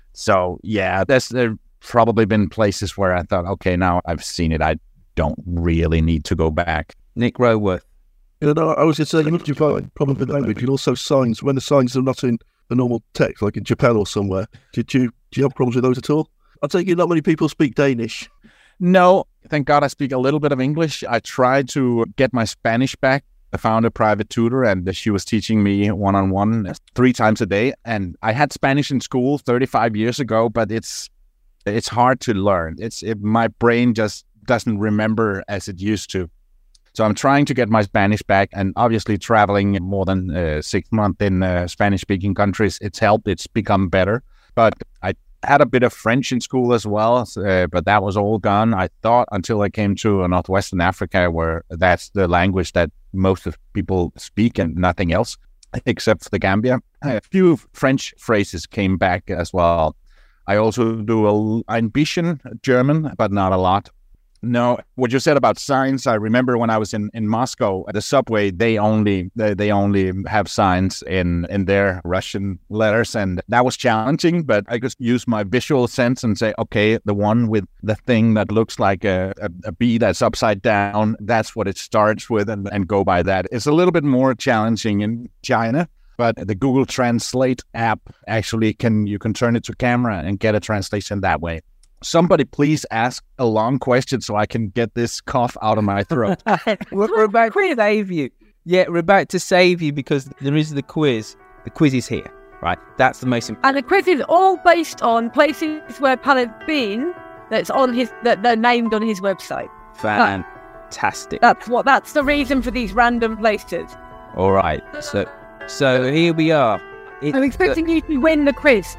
So yeah, there's there probably been places where I thought, okay, now I've seen it. I don't really need to go back. Nick Roworth. You know, I was just saying, you look at your problem with language, and also signs. When the signs are not in the normal text, like in Japan or somewhere, did you do you have problems with those at all? I take it not many people speak Danish. No, thank God I speak a little bit of English. I tried to get my Spanish back. I found a private tutor, and she was teaching me one-on-one three times a day. And I had Spanish in school thirty-five years ago, but it's it's hard to learn. It's it, my brain just doesn't remember as it used to. So I'm trying to get my Spanish back, and obviously traveling more than uh, six months in uh, Spanish-speaking countries, it's helped. It's become better. But I had a bit of French in school as well, uh, but that was all gone, I thought, until I came to Northwestern Africa, where that's the language that most of people speak and nothing else, except for the Gambia. A few French phrases came back as well. I also do a, ein bisschen German, but not a lot. No, what you said about signs, I remember when I was in, in Moscow at the subway, they only they, they only have signs in, in their Russian letters, and that was challenging, but I could use my visual sense and say, okay, the one with the thing that looks like a, a, a B that's upside down, that's what it starts with, and, and go by that. It's a little bit more challenging in China, but the Google Translate app actually can, you can turn it to camera and get a translation that way. Somebody please ask a long question so I can get this cough out of my throat. we're, we're about to save you. Yeah, we're about to save you because there is the quiz. The quiz is here, right? That's the most important. And the quiz is all based on places where Pal has been that's on his that they're named on his website. Fantastic. That's what that's the reason for these random places. All right. So so here we are. It's I'm expecting the... you to win the quiz.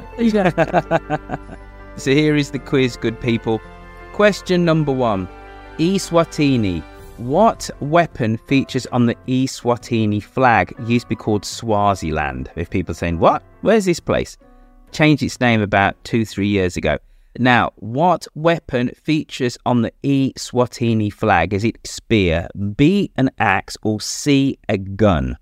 So here is the quiz, good people. Question number one. Eswatini. What weapon features on the Eswatini flag? It used to be called Swaziland. If people are saying, what? Where's this place? Changed its name about two, three years ago. Now, what weapon features on the Eswatini flag? Is it spear, B, an axe, or C, a gun?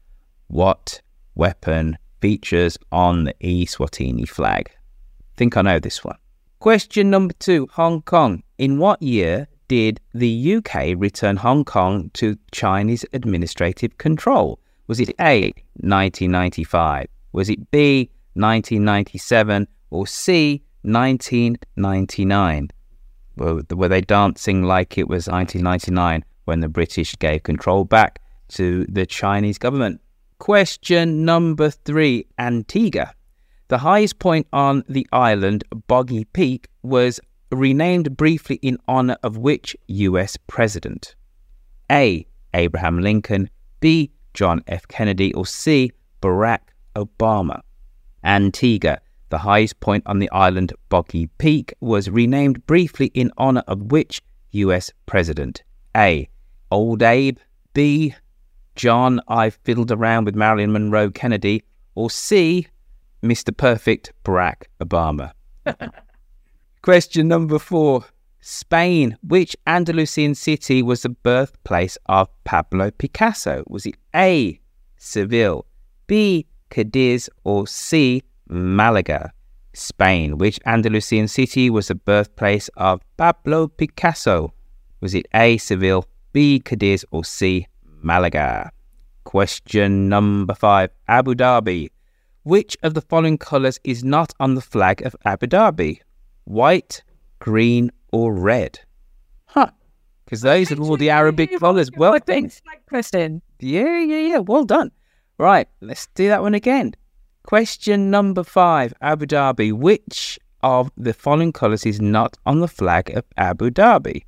What weapon features on the Eswatini flag? Think I know this one. Question number two, Hong Kong. In what year did the U K return Hong Kong to Chinese administrative control? Was it A, nineteen ninety-five? Was it B, nineteen ninety-seven? Or C, nineteen ninety-nine? Well, were they dancing like it was nineteen ninety-nine when the British gave control back to the Chinese government? Question number three, Antigua. The highest point on the island, Boggy Peak, was renamed briefly in honor of which U S president? A, Abraham Lincoln, B, John F. Kennedy, or C, Barack Obama? Antigua, the highest point on the island, Boggy Peak, was renamed briefly in honor of which U S president? A, Old Abe, B, John I Fiddled Around with Marilyn Monroe Kennedy, or C, Mister Perfect Barack Obama? Question number four. Spain. Which Andalusian city was the birthplace of Pablo Picasso? Was it A, Seville, B, Cadiz, or C, Malaga? Spain. Which Andalusian city was the birthplace of Pablo Picasso? Was it A, Seville, B, Cadiz, or C, Malaga? Question number five. Abu Dhabi. Which of the following colours is not on the flag of Abu Dhabi? White, green, or red? Huh. Because those are all the Arabic colours. Well done. Question. Yeah, yeah, yeah. Well done. Right, let's do that one again. Question number five. Abu Dhabi. Which of the following colours is not on the flag of Abu Dhabi?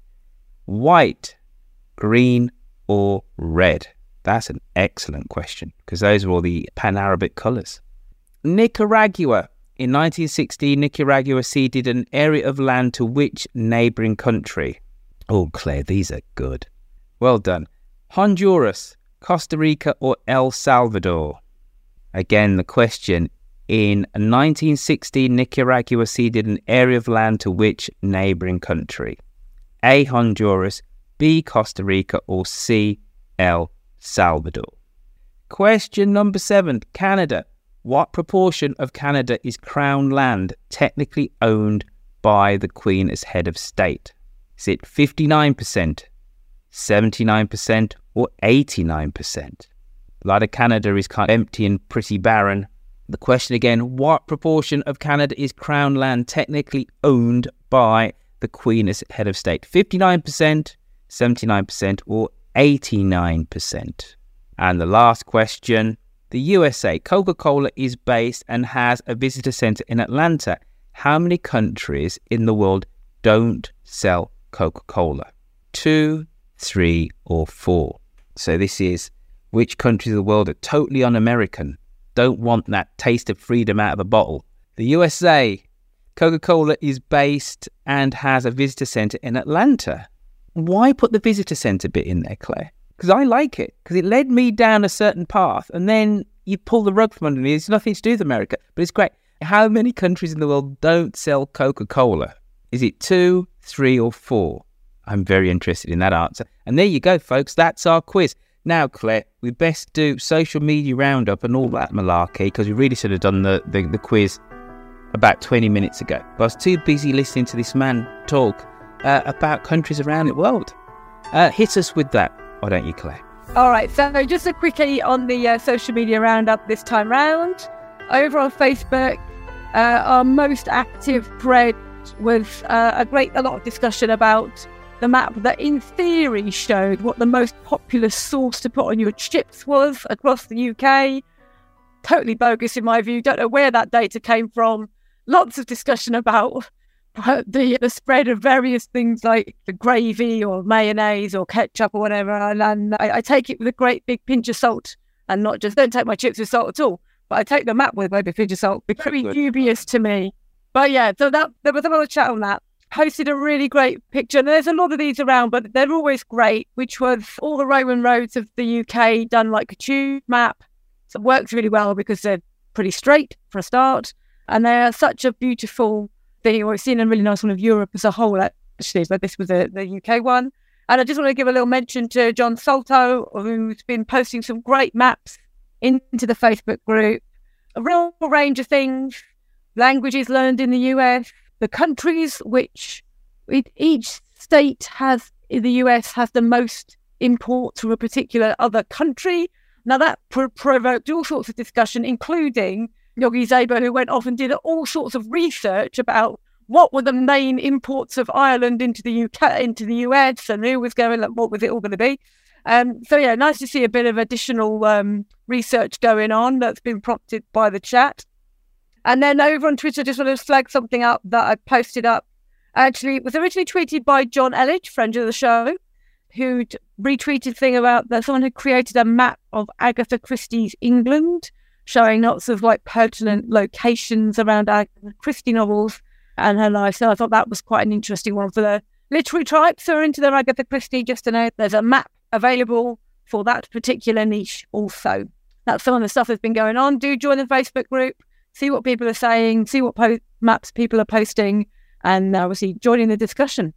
White, green, or red? That's an excellent question because those are all the Pan-Arabic colours. Nicaragua. In nineteen sixty, Nicaragua ceded an area of land to which neighbouring country? Oh, Claire, these are good. Well done. Honduras, Costa Rica, or El Salvador? Again, the question. In nineteen sixty, Nicaragua ceded an area of land to which neighbouring country? A, Honduras, B, Costa Rica, or C, El Salvador? Question number seven. Canada. What proportion of Canada is Crown land technically owned by the Queen as head of state? Is it fifty-nine percent, seventy-nine percent, or eighty-nine percent? A lot of Canada is kind of empty and pretty barren. The question again, what proportion of Canada is Crown land technically owned by the Queen as head of state? fifty-nine percent, seventy-nine percent, or eighty-nine percent? And the last question, the U S A. Coca-Cola is based and has a visitor centre in Atlanta. How many countries in the world don't sell Coca-Cola? Two, three, or four? So this is which countries of the world are totally un-American, don't want that taste of freedom out of a bottle. The U S A. Coca-Cola is based and has a visitor centre in Atlanta. Why put the visitor centre bit in there, Claire? Because I like it, because it led me down a certain path, and then you pull the rug from under me. It's nothing to do with America, but it's great. How many countries in the world don't sell Coca-Cola? Is it two, three, or four? I'm very interested in that answer. And there you go, folks. That's our quiz. Now, Claire, we best do social media roundup and all that malarkey, because we really should have done the, the, the quiz about twenty minutes ago. But I was too busy listening to this man talk uh, about countries around the world. Uh, hit us with that. Why don't you, Claire? All right, so just a quickie on the uh, social media roundup this time round. Over on Facebook, uh, our most active thread was uh, a great, a lot of discussion about the map that in theory showed what the most popular sauce to put on your chips was across the U K. Totally bogus in my view. Don't know where that data came from. Lots of discussion about the, the spread of various things like the gravy or mayonnaise or ketchup or whatever. And, and I, I take it with a great big pinch of salt, and not just, don't take my chips with salt at all, but I take the map with maybe a pinch of salt. It's pretty dubious to me. But yeah, so that there was a lot of chat on that. Posted a really great picture, and there's a lot of these around, but they're always great, which was all the Roman roads of the U K done like a tube map. So it works really well because they're pretty straight for a start, and they're such a beautiful thing. We've seen a really nice one of Europe as a whole, actually, but this was the, the U K one. And I just want to give a little mention to John Salto, who's been posting some great maps into the Facebook group. A real range of things, languages learned in the U S, the countries which it, each state has in the U S has the most imports from a particular other country. Now that pro- provoked all sorts of discussion, including Yogi Zeba, who went off and did all sorts of research about what were the main imports of Ireland into the U K, into the U S, and who was going, like, what was it all going to be? Um, so yeah, nice to see a bit of additional um, research going on that's been prompted by the chat. And then over on Twitter, I just want to flag something up that I posted up. Actually, it was originally tweeted by John Elledge, friend of the show, who retweeted a thing about that someone had created a map of Agatha Christie's England, showing lots of like pertinent locations around Agatha Christie novels and her life. So I thought that was quite an interesting one for the literary types who are into their Agatha Christie, just to know there's a map available for that particular niche also. That's some of the stuff that's been going on. Do join the Facebook group, see what people are saying, see what po- maps people are posting, and obviously join in the discussion.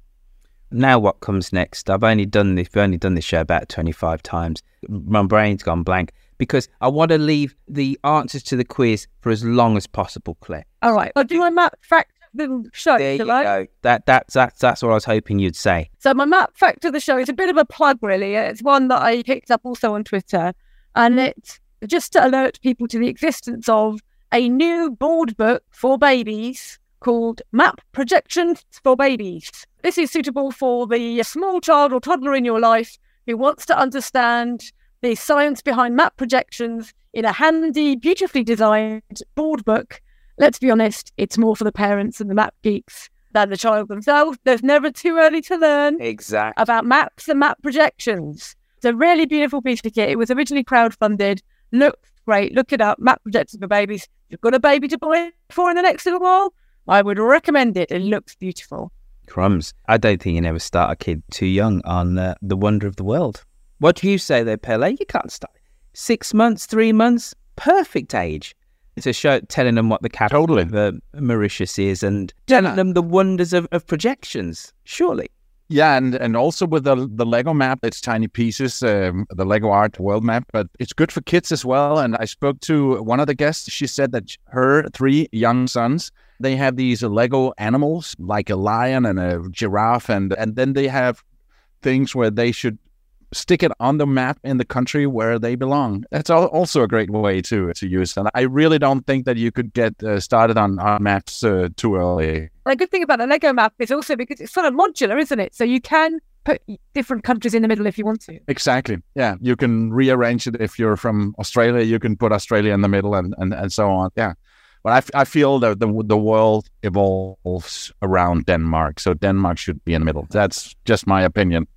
Now what comes next? I've only done this, we've only done this show about twenty-five times. My brain's gone blank because I want to leave the answers to the quiz for as long as possible, Claire. All right. I'll do my map fact of the show. There you I? go. That, that's, that's, that's what I was hoping you'd say. So my map fact of the show is a bit of a plug, really. It's one that I picked up also on Twitter, and it's just to alert people to the existence of a new board book for babies called Map Projections for Babies. This is suitable for the small child or toddler in your life who wants to understand the science behind map projections in a handy, beautifully designed board book. Let's be honest, it's more for the parents and the map geeks than the child themselves. There's never too early to learn exactly about maps and map projections. It's a really beautiful piece of kit. It was originally crowdfunded. Looks great. Look it up. Map Projections for Babies. If you've got a baby to buy it for in the next little while, I would recommend it. It looks beautiful. Crumbs. I don't think you never start a kid too young on uh, the wonder of the world. What do you say though, Pele? You can't start. Six months, three months, perfect age. It's a show telling them what the capital totally. of uh, Mauritius is and telling yeah. them the wonders of, of projections, surely. Yeah, and, and also with the the Lego map, it's tiny pieces, um, the Lego Art World map, but it's good for kids as well. And I spoke to one of the guests. She said that her three young sons, they have these Lego animals like a lion and a giraffe, and, and then they have things where they should stick it on the map in the country where they belong. That's also a great way to to use it. And I really don't think that you could get uh, started on, on maps uh, too early. The good thing about the Lego map is also because it's sort of modular, isn't it? So you can put different countries in the middle if you want to. Exactly. Yeah. You can rearrange it. If you're from Australia, you can put Australia in the middle and, and, and so on. Yeah. But I, f- I feel that the, the world evolves around Denmark. So Denmark should be in the middle. That's just my opinion.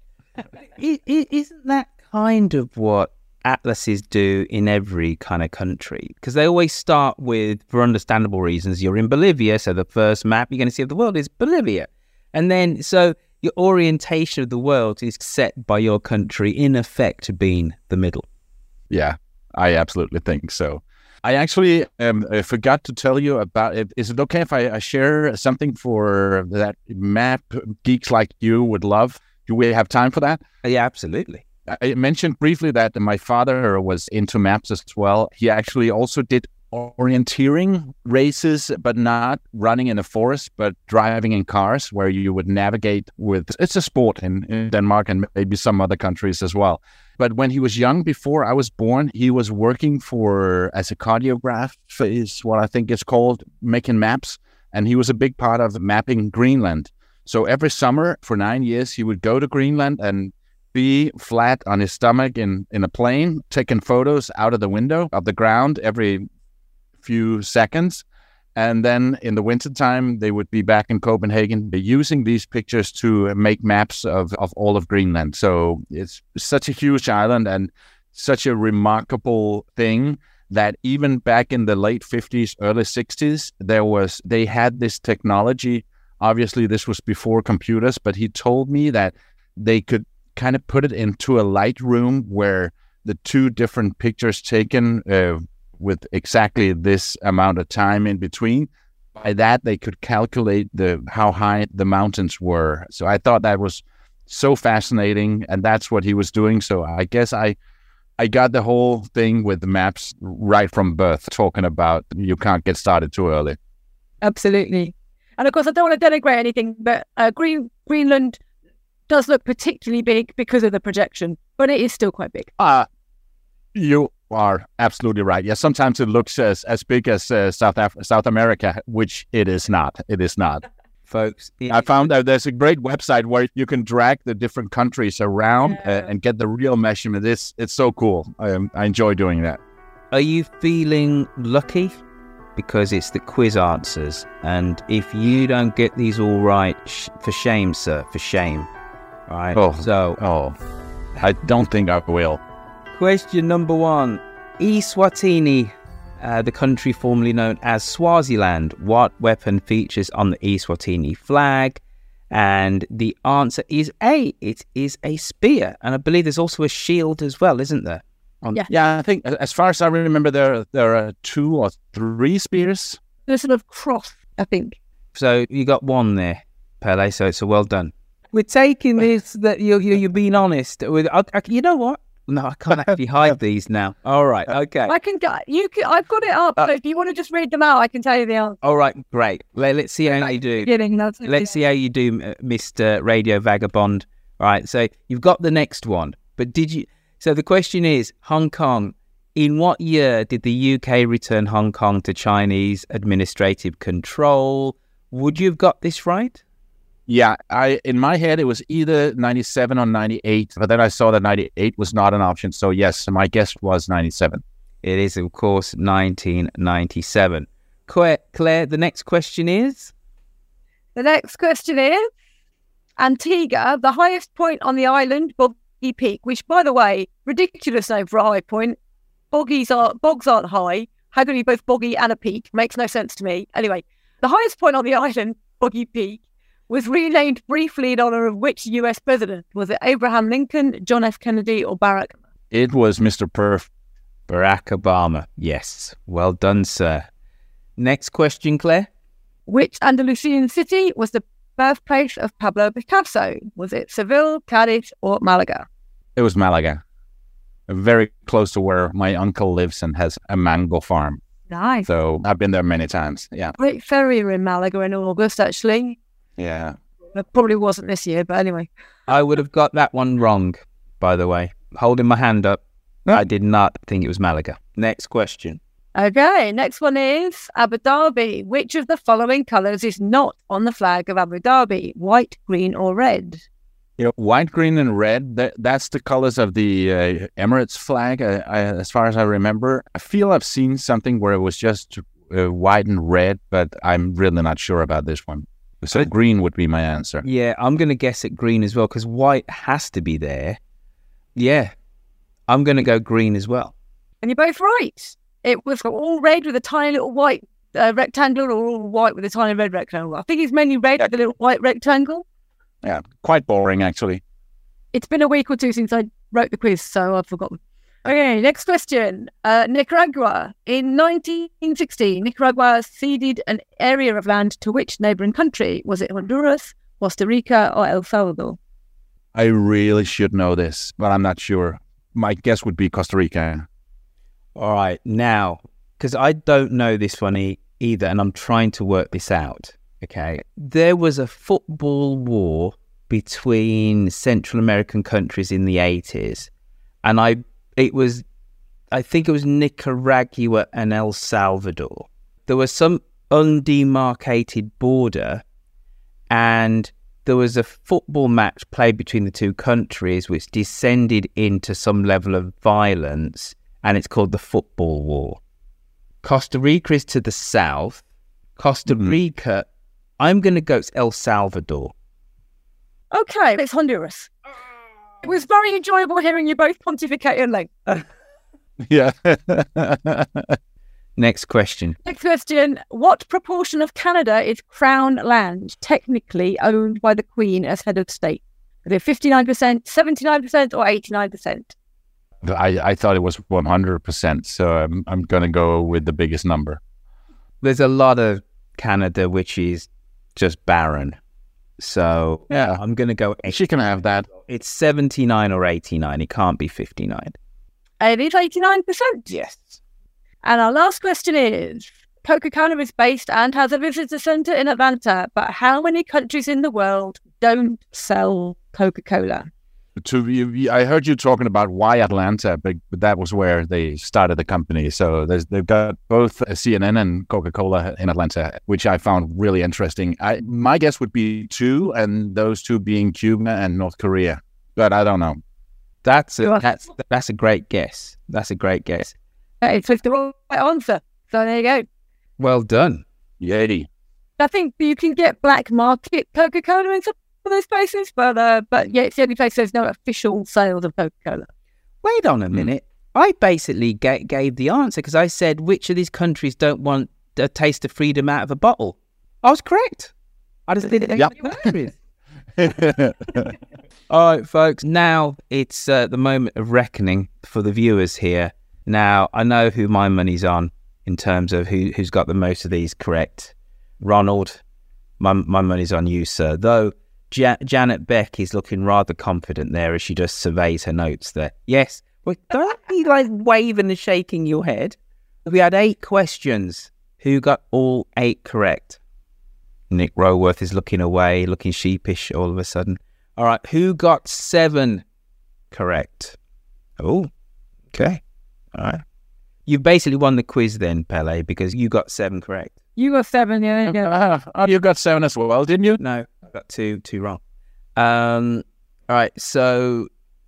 Isn't that kind of what atlases do in every kind of country? Because they always start with, for understandable reasons, you're in Bolivia, so the first map you're going to see of the world is Bolivia. And then, so your orientation of the world is set by your country, in effect, being the middle. Yeah, I absolutely think so. I actually um, I forgot to tell you about it. Is it okay if I, I share something for that map geeks like you would love? Do we have time for that? Yeah, absolutely. I mentioned briefly that my father was into maps as well. He actually also did orienteering races, but not running in a forest, but driving in cars where you would navigate with... It's a sport in, in Denmark and maybe some other countries as well. But when he was young, before I was born, he was working for, as a cartographer, is what I think it's called, making maps. and he was a big part of mapping Greenland. So every summer for nine years, he would go to Greenland and be flat on his stomach in, in a plane, taking photos out of the window of the ground every few seconds. And then in the wintertime, they would be back in Copenhagen using these pictures to make maps of, of all of Greenland. So it's such a huge island and such a remarkable thing that even back in the late fifties, early sixties, there was they had this technology. Obviously, this was before computers, but he told me that they could kind of put it into a light room where the two different pictures taken uh, with exactly this amount of time in between, by that they could calculate the how high the mountains were. So I thought that was so fascinating, and that's what he was doing. So I guess I I got the whole thing with the maps right from birth, talking about you can't get started too early. Absolutely. And of course, I don't want to denigrate anything, but uh, Green, Greenland does look particularly big because of the projection, but it is still quite big. Uh, you are absolutely right. Yeah, sometimes it looks as, as big as uh, South Af- South America, which it is not. It is not. Folks, I found that there's a great website where you can drag the different countries around Yeah. uh, and get the real measurement. It's, it's so cool. I, um, I enjoy doing that. Are you feeling lucky? Because it's the quiz answers. And if you don't get these all right, sh- for shame, sir, for shame. All right. Oh, so, oh, I don't think I will. Question number one. Eswatini, uh, the country formerly known as Swaziland. What weapon features on the Eswatini flag? And the answer is A. It is a spear. And I believe there's also a shield as well, isn't there? Um, yeah. yeah, I think as far as I remember, there there are two or three spears. There's sort of cross, I think. So you got one there, Pele. So it's a well done. We're taking this that you're you're, you're being honest with. I, I, you know what? No, I can't actually hide these now. All right, okay. I can. You can. I've got it up. Uh, so if you want to just read them out, I can tell you the answer. All right, great. Let, let's see how you do. Beginning, that's let's see how you do, Mister Radio Vagabond. All right. So you've got the next one, but did you? So the question is, Hong Kong, in what year did the U K return Hong Kong to Chinese administrative control? Would you have got this right? Yeah, I in my head, it was either ninety-seven or ninety-eight, but then I saw that ninety-eight was not an option. So yes, my guess was ninety-seven. It is, of course, nineteen ninety-seven. Claire, Claire, the next question is? The next question is, Antigua, the highest point on the island, Boggy Peak, which, by the way, ridiculous name for a high point. Boggies are, bogs aren't high. How can you be both boggy and a peak? Makes no sense to me. Anyway, the highest point on the island, Boggy Peak, was renamed briefly in honor of which U S president? Was it Abraham Lincoln, John F. Kennedy, or Barack? It was Mister Perf. Barack Obama. Yes. Well done, sir. Next question, Claire. Which Andalusian city was the birthplace of Pablo Picasso? Was it Seville, Cadiz, or Malaga? It was Malaga. Very close to where my uncle lives and has a mango farm. Nice. So I've been there many times. Yeah. Great ferry in Malaga in August, actually. Yeah. It probably wasn't this year, but anyway. I would have got that one wrong, by the way. Holding my hand up. No. I did not think it was Malaga. Next question. Okay, next one is Abu Dhabi. Which of the following colours is not on the flag of Abu Dhabi? White, green, or red? You know, white, green, and red, that, that's the colors of the uh, Emirates flag, uh, I, as far as I remember. I feel I've seen something where it was just uh, white and red, but I'm really not sure about this one. So green would be my answer. Yeah, I'm going to guess at green as well, because white has to be there. Yeah, I'm going to go green as well. And you're both right. It was all red with a tiny little white uh, rectangle, or all white with a tiny red rectangle. I think it's mainly red yeah. with a little white rectangle. Yeah, quite boring, actually. It's been a week or two since I wrote the quiz, so I've forgotten. Okay, next question. Uh, Nicaragua. In nineteen sixty, Nicaragua ceded an area of land to which neighbouring country? Was it Honduras, Costa Rica, or El Salvador? I really should know this, but I'm not sure. My guess would be Costa Rica. All right, now, because I don't know this one e- either, and I'm trying to work this out, okay? There was a football war between Central American countries in the eighties, and I it was, I think it was Nicaragua and El Salvador. There was some undemarcated border, and there was a football match played between the two countries which descended into some level of violence, and it's called the Football War. Costa Rica is to the south. Costa mm-hmm. Rica, I'm going to go, it's El Salvador. Okay, it's Honduras. It was very enjoyable hearing you both pontificate at length. Yeah. Next question. Next question. What proportion of Canada is Crown land, technically owned by the Queen as head of state? Is it fifty-nine percent, seventy-nine percent, or eighty-nine percent? I, I thought it was one hundred percent, so I'm, I'm going to go with the biggest number. There's a lot of Canada which is just barren. So yeah, I'm going to go... eighty. She can have that. It's seventy-nine or eighty-nine. It can't be fifty-nine. It is eighty-nine percent. Yes. And our last question is, Coca-Cola is based and has a visitor centre in Atlanta, but how many countries in the world don't sell Coca-Cola? To I heard you talking about why Atlanta, but, but that was where they started the company. So there's, they've got both C N N and Coca-Cola in Atlanta, which I found really interesting. I, my guess would be two, and those two being Cuba and North Korea, but I don't know. That's a, that's that's a great guess. That's a great guess. It's the right answer. So there you go. Well done. Yay. I think you can get black market Coca-Cola in some of those places, but uh, but yeah, it's the only place there's no official sales of Coca-Cola. Wait on a minute. Mm. I basically ga- gave the answer because I said which of these countries don't want a taste of freedom out of a bottle. I was correct. I just didn't yep. All right, folks. Now it's uh, the moment of reckoning for the viewers here. Now, I know who my money's on in terms of who, who's got the most of these correct. Ronald, my my money's on you, sir. Though ja- Janet Beck is looking rather confident there as she just surveys her notes there. Yes, well, don't be like waving and shaking your head. We had eight questions. Who got all eight correct? Nick Roworth is looking away, looking sheepish all of a sudden. All right, who got seven correct? Oh, okay. All right. You've basically won the quiz then, Pele, because you got seven correct. You got seven, yeah. yeah. Uh, oh, you got seven as well, didn't you? No, I got two, two wrong. Um, all right, so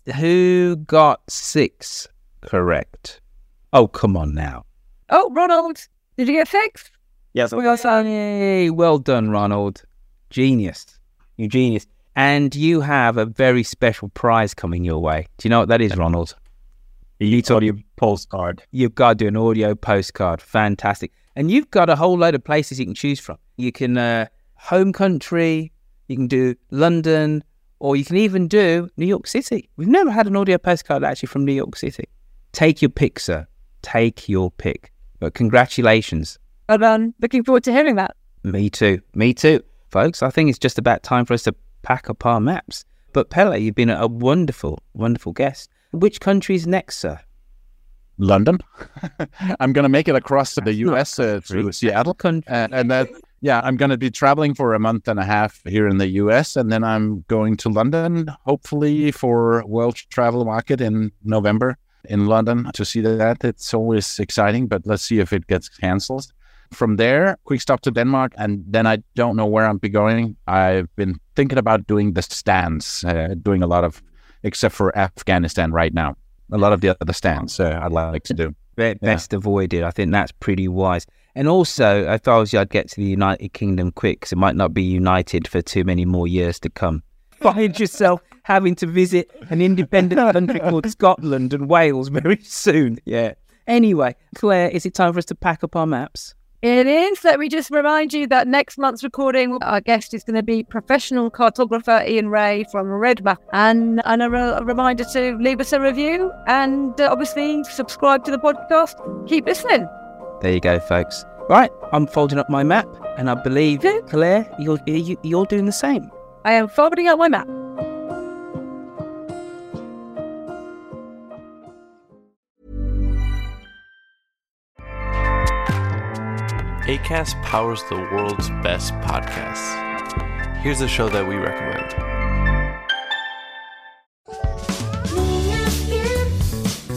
who got six correct? Oh, come on now. Oh, Ronald, did you get six? Yes. We got seven. Yay, well done, Ronald. Genius. You genius. And you have a very special prize coming your way. Do you know what that is, Ronald? Elite audio postcard. You've got to do an audio postcard. Fantastic. And you've got a whole load of places you can choose from. You can uh, home country, you can do London, or you can even do New York City. We've never had an audio postcard actually from New York City. Take your pick, sir. Take your pick. But congratulations. Well, um, looking forward to hearing that. Me too. Me too. Folks, I think it's just about time for us to pack up our maps. But Pele, you've been a wonderful, wonderful guest. Which country is next, sir? London. I'm going to make it across to the U S uh, to Seattle. Uh, and that, yeah, I'm going to be traveling for a month and a half here in the U S. And then I'm going to London, hopefully for World Travel Market in November in London to see that. It's always exciting, but let's see if it gets cancelled. From there, quick stop to Denmark, and then I don't know where I'll be going. I've been thinking about doing the stands, uh, doing a lot of, except for Afghanistan right now, a lot of the other stands uh, I'd like to do. Best yeah. avoided. I think that's pretty wise. And also, if I was you, I'd get to the United Kingdom quick, because it might not be united for too many more years to come. Find yourself having to visit an independent country called Scotland and Wales very soon. Yeah. Anyway, Claire, is it time for us to pack up our maps? It is. Let me just remind you that next month's recording, our guest is going to be professional cartographer Ian Ray from Redmap. And, and a, re- a reminder to leave us a review and uh, obviously subscribe to the podcast. Keep listening. There you go, folks. Right, I'm folding up my map, and I believe, Claire, you're, you, you're doing the same. I am folding up my map. Acast powers the world's best podcasts. Here's a show that we recommend.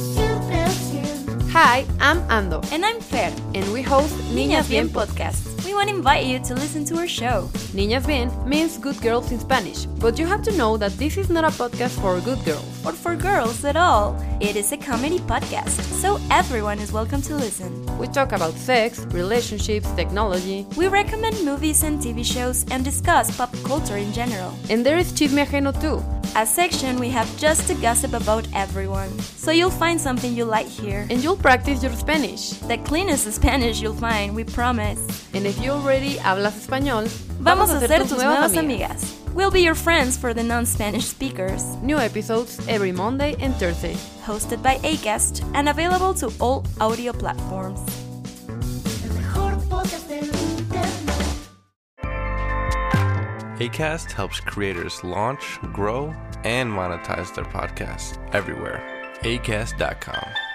Hi, I'm Ando. And I'm Fer. And we host Niñas Bien Podcast. We want to invite you to listen to our show. Niñas Bien means good girls in Spanish, but you have to know that this is not a podcast for good girls. Or for girls at all. It is a comedy podcast, so everyone is welcome to listen. We talk about sex, relationships, technology. We recommend movies and T V shows and discuss pop culture in general. And there is Chisme Ajeno too, a section we have just to gossip about everyone. So you'll find something you like here. And you'll practice your Spanish. The cleanest Spanish you'll find, we promise. And if you already hablas español, vamos a ser tus nuevas amigas. We'll be your friends for the non-Spanish speakers. New episodes every Monday and Thursday. Hosted by Acast and available to all audio platforms. Acast helps creators launch, grow, and monetize their podcasts everywhere. acast dot com.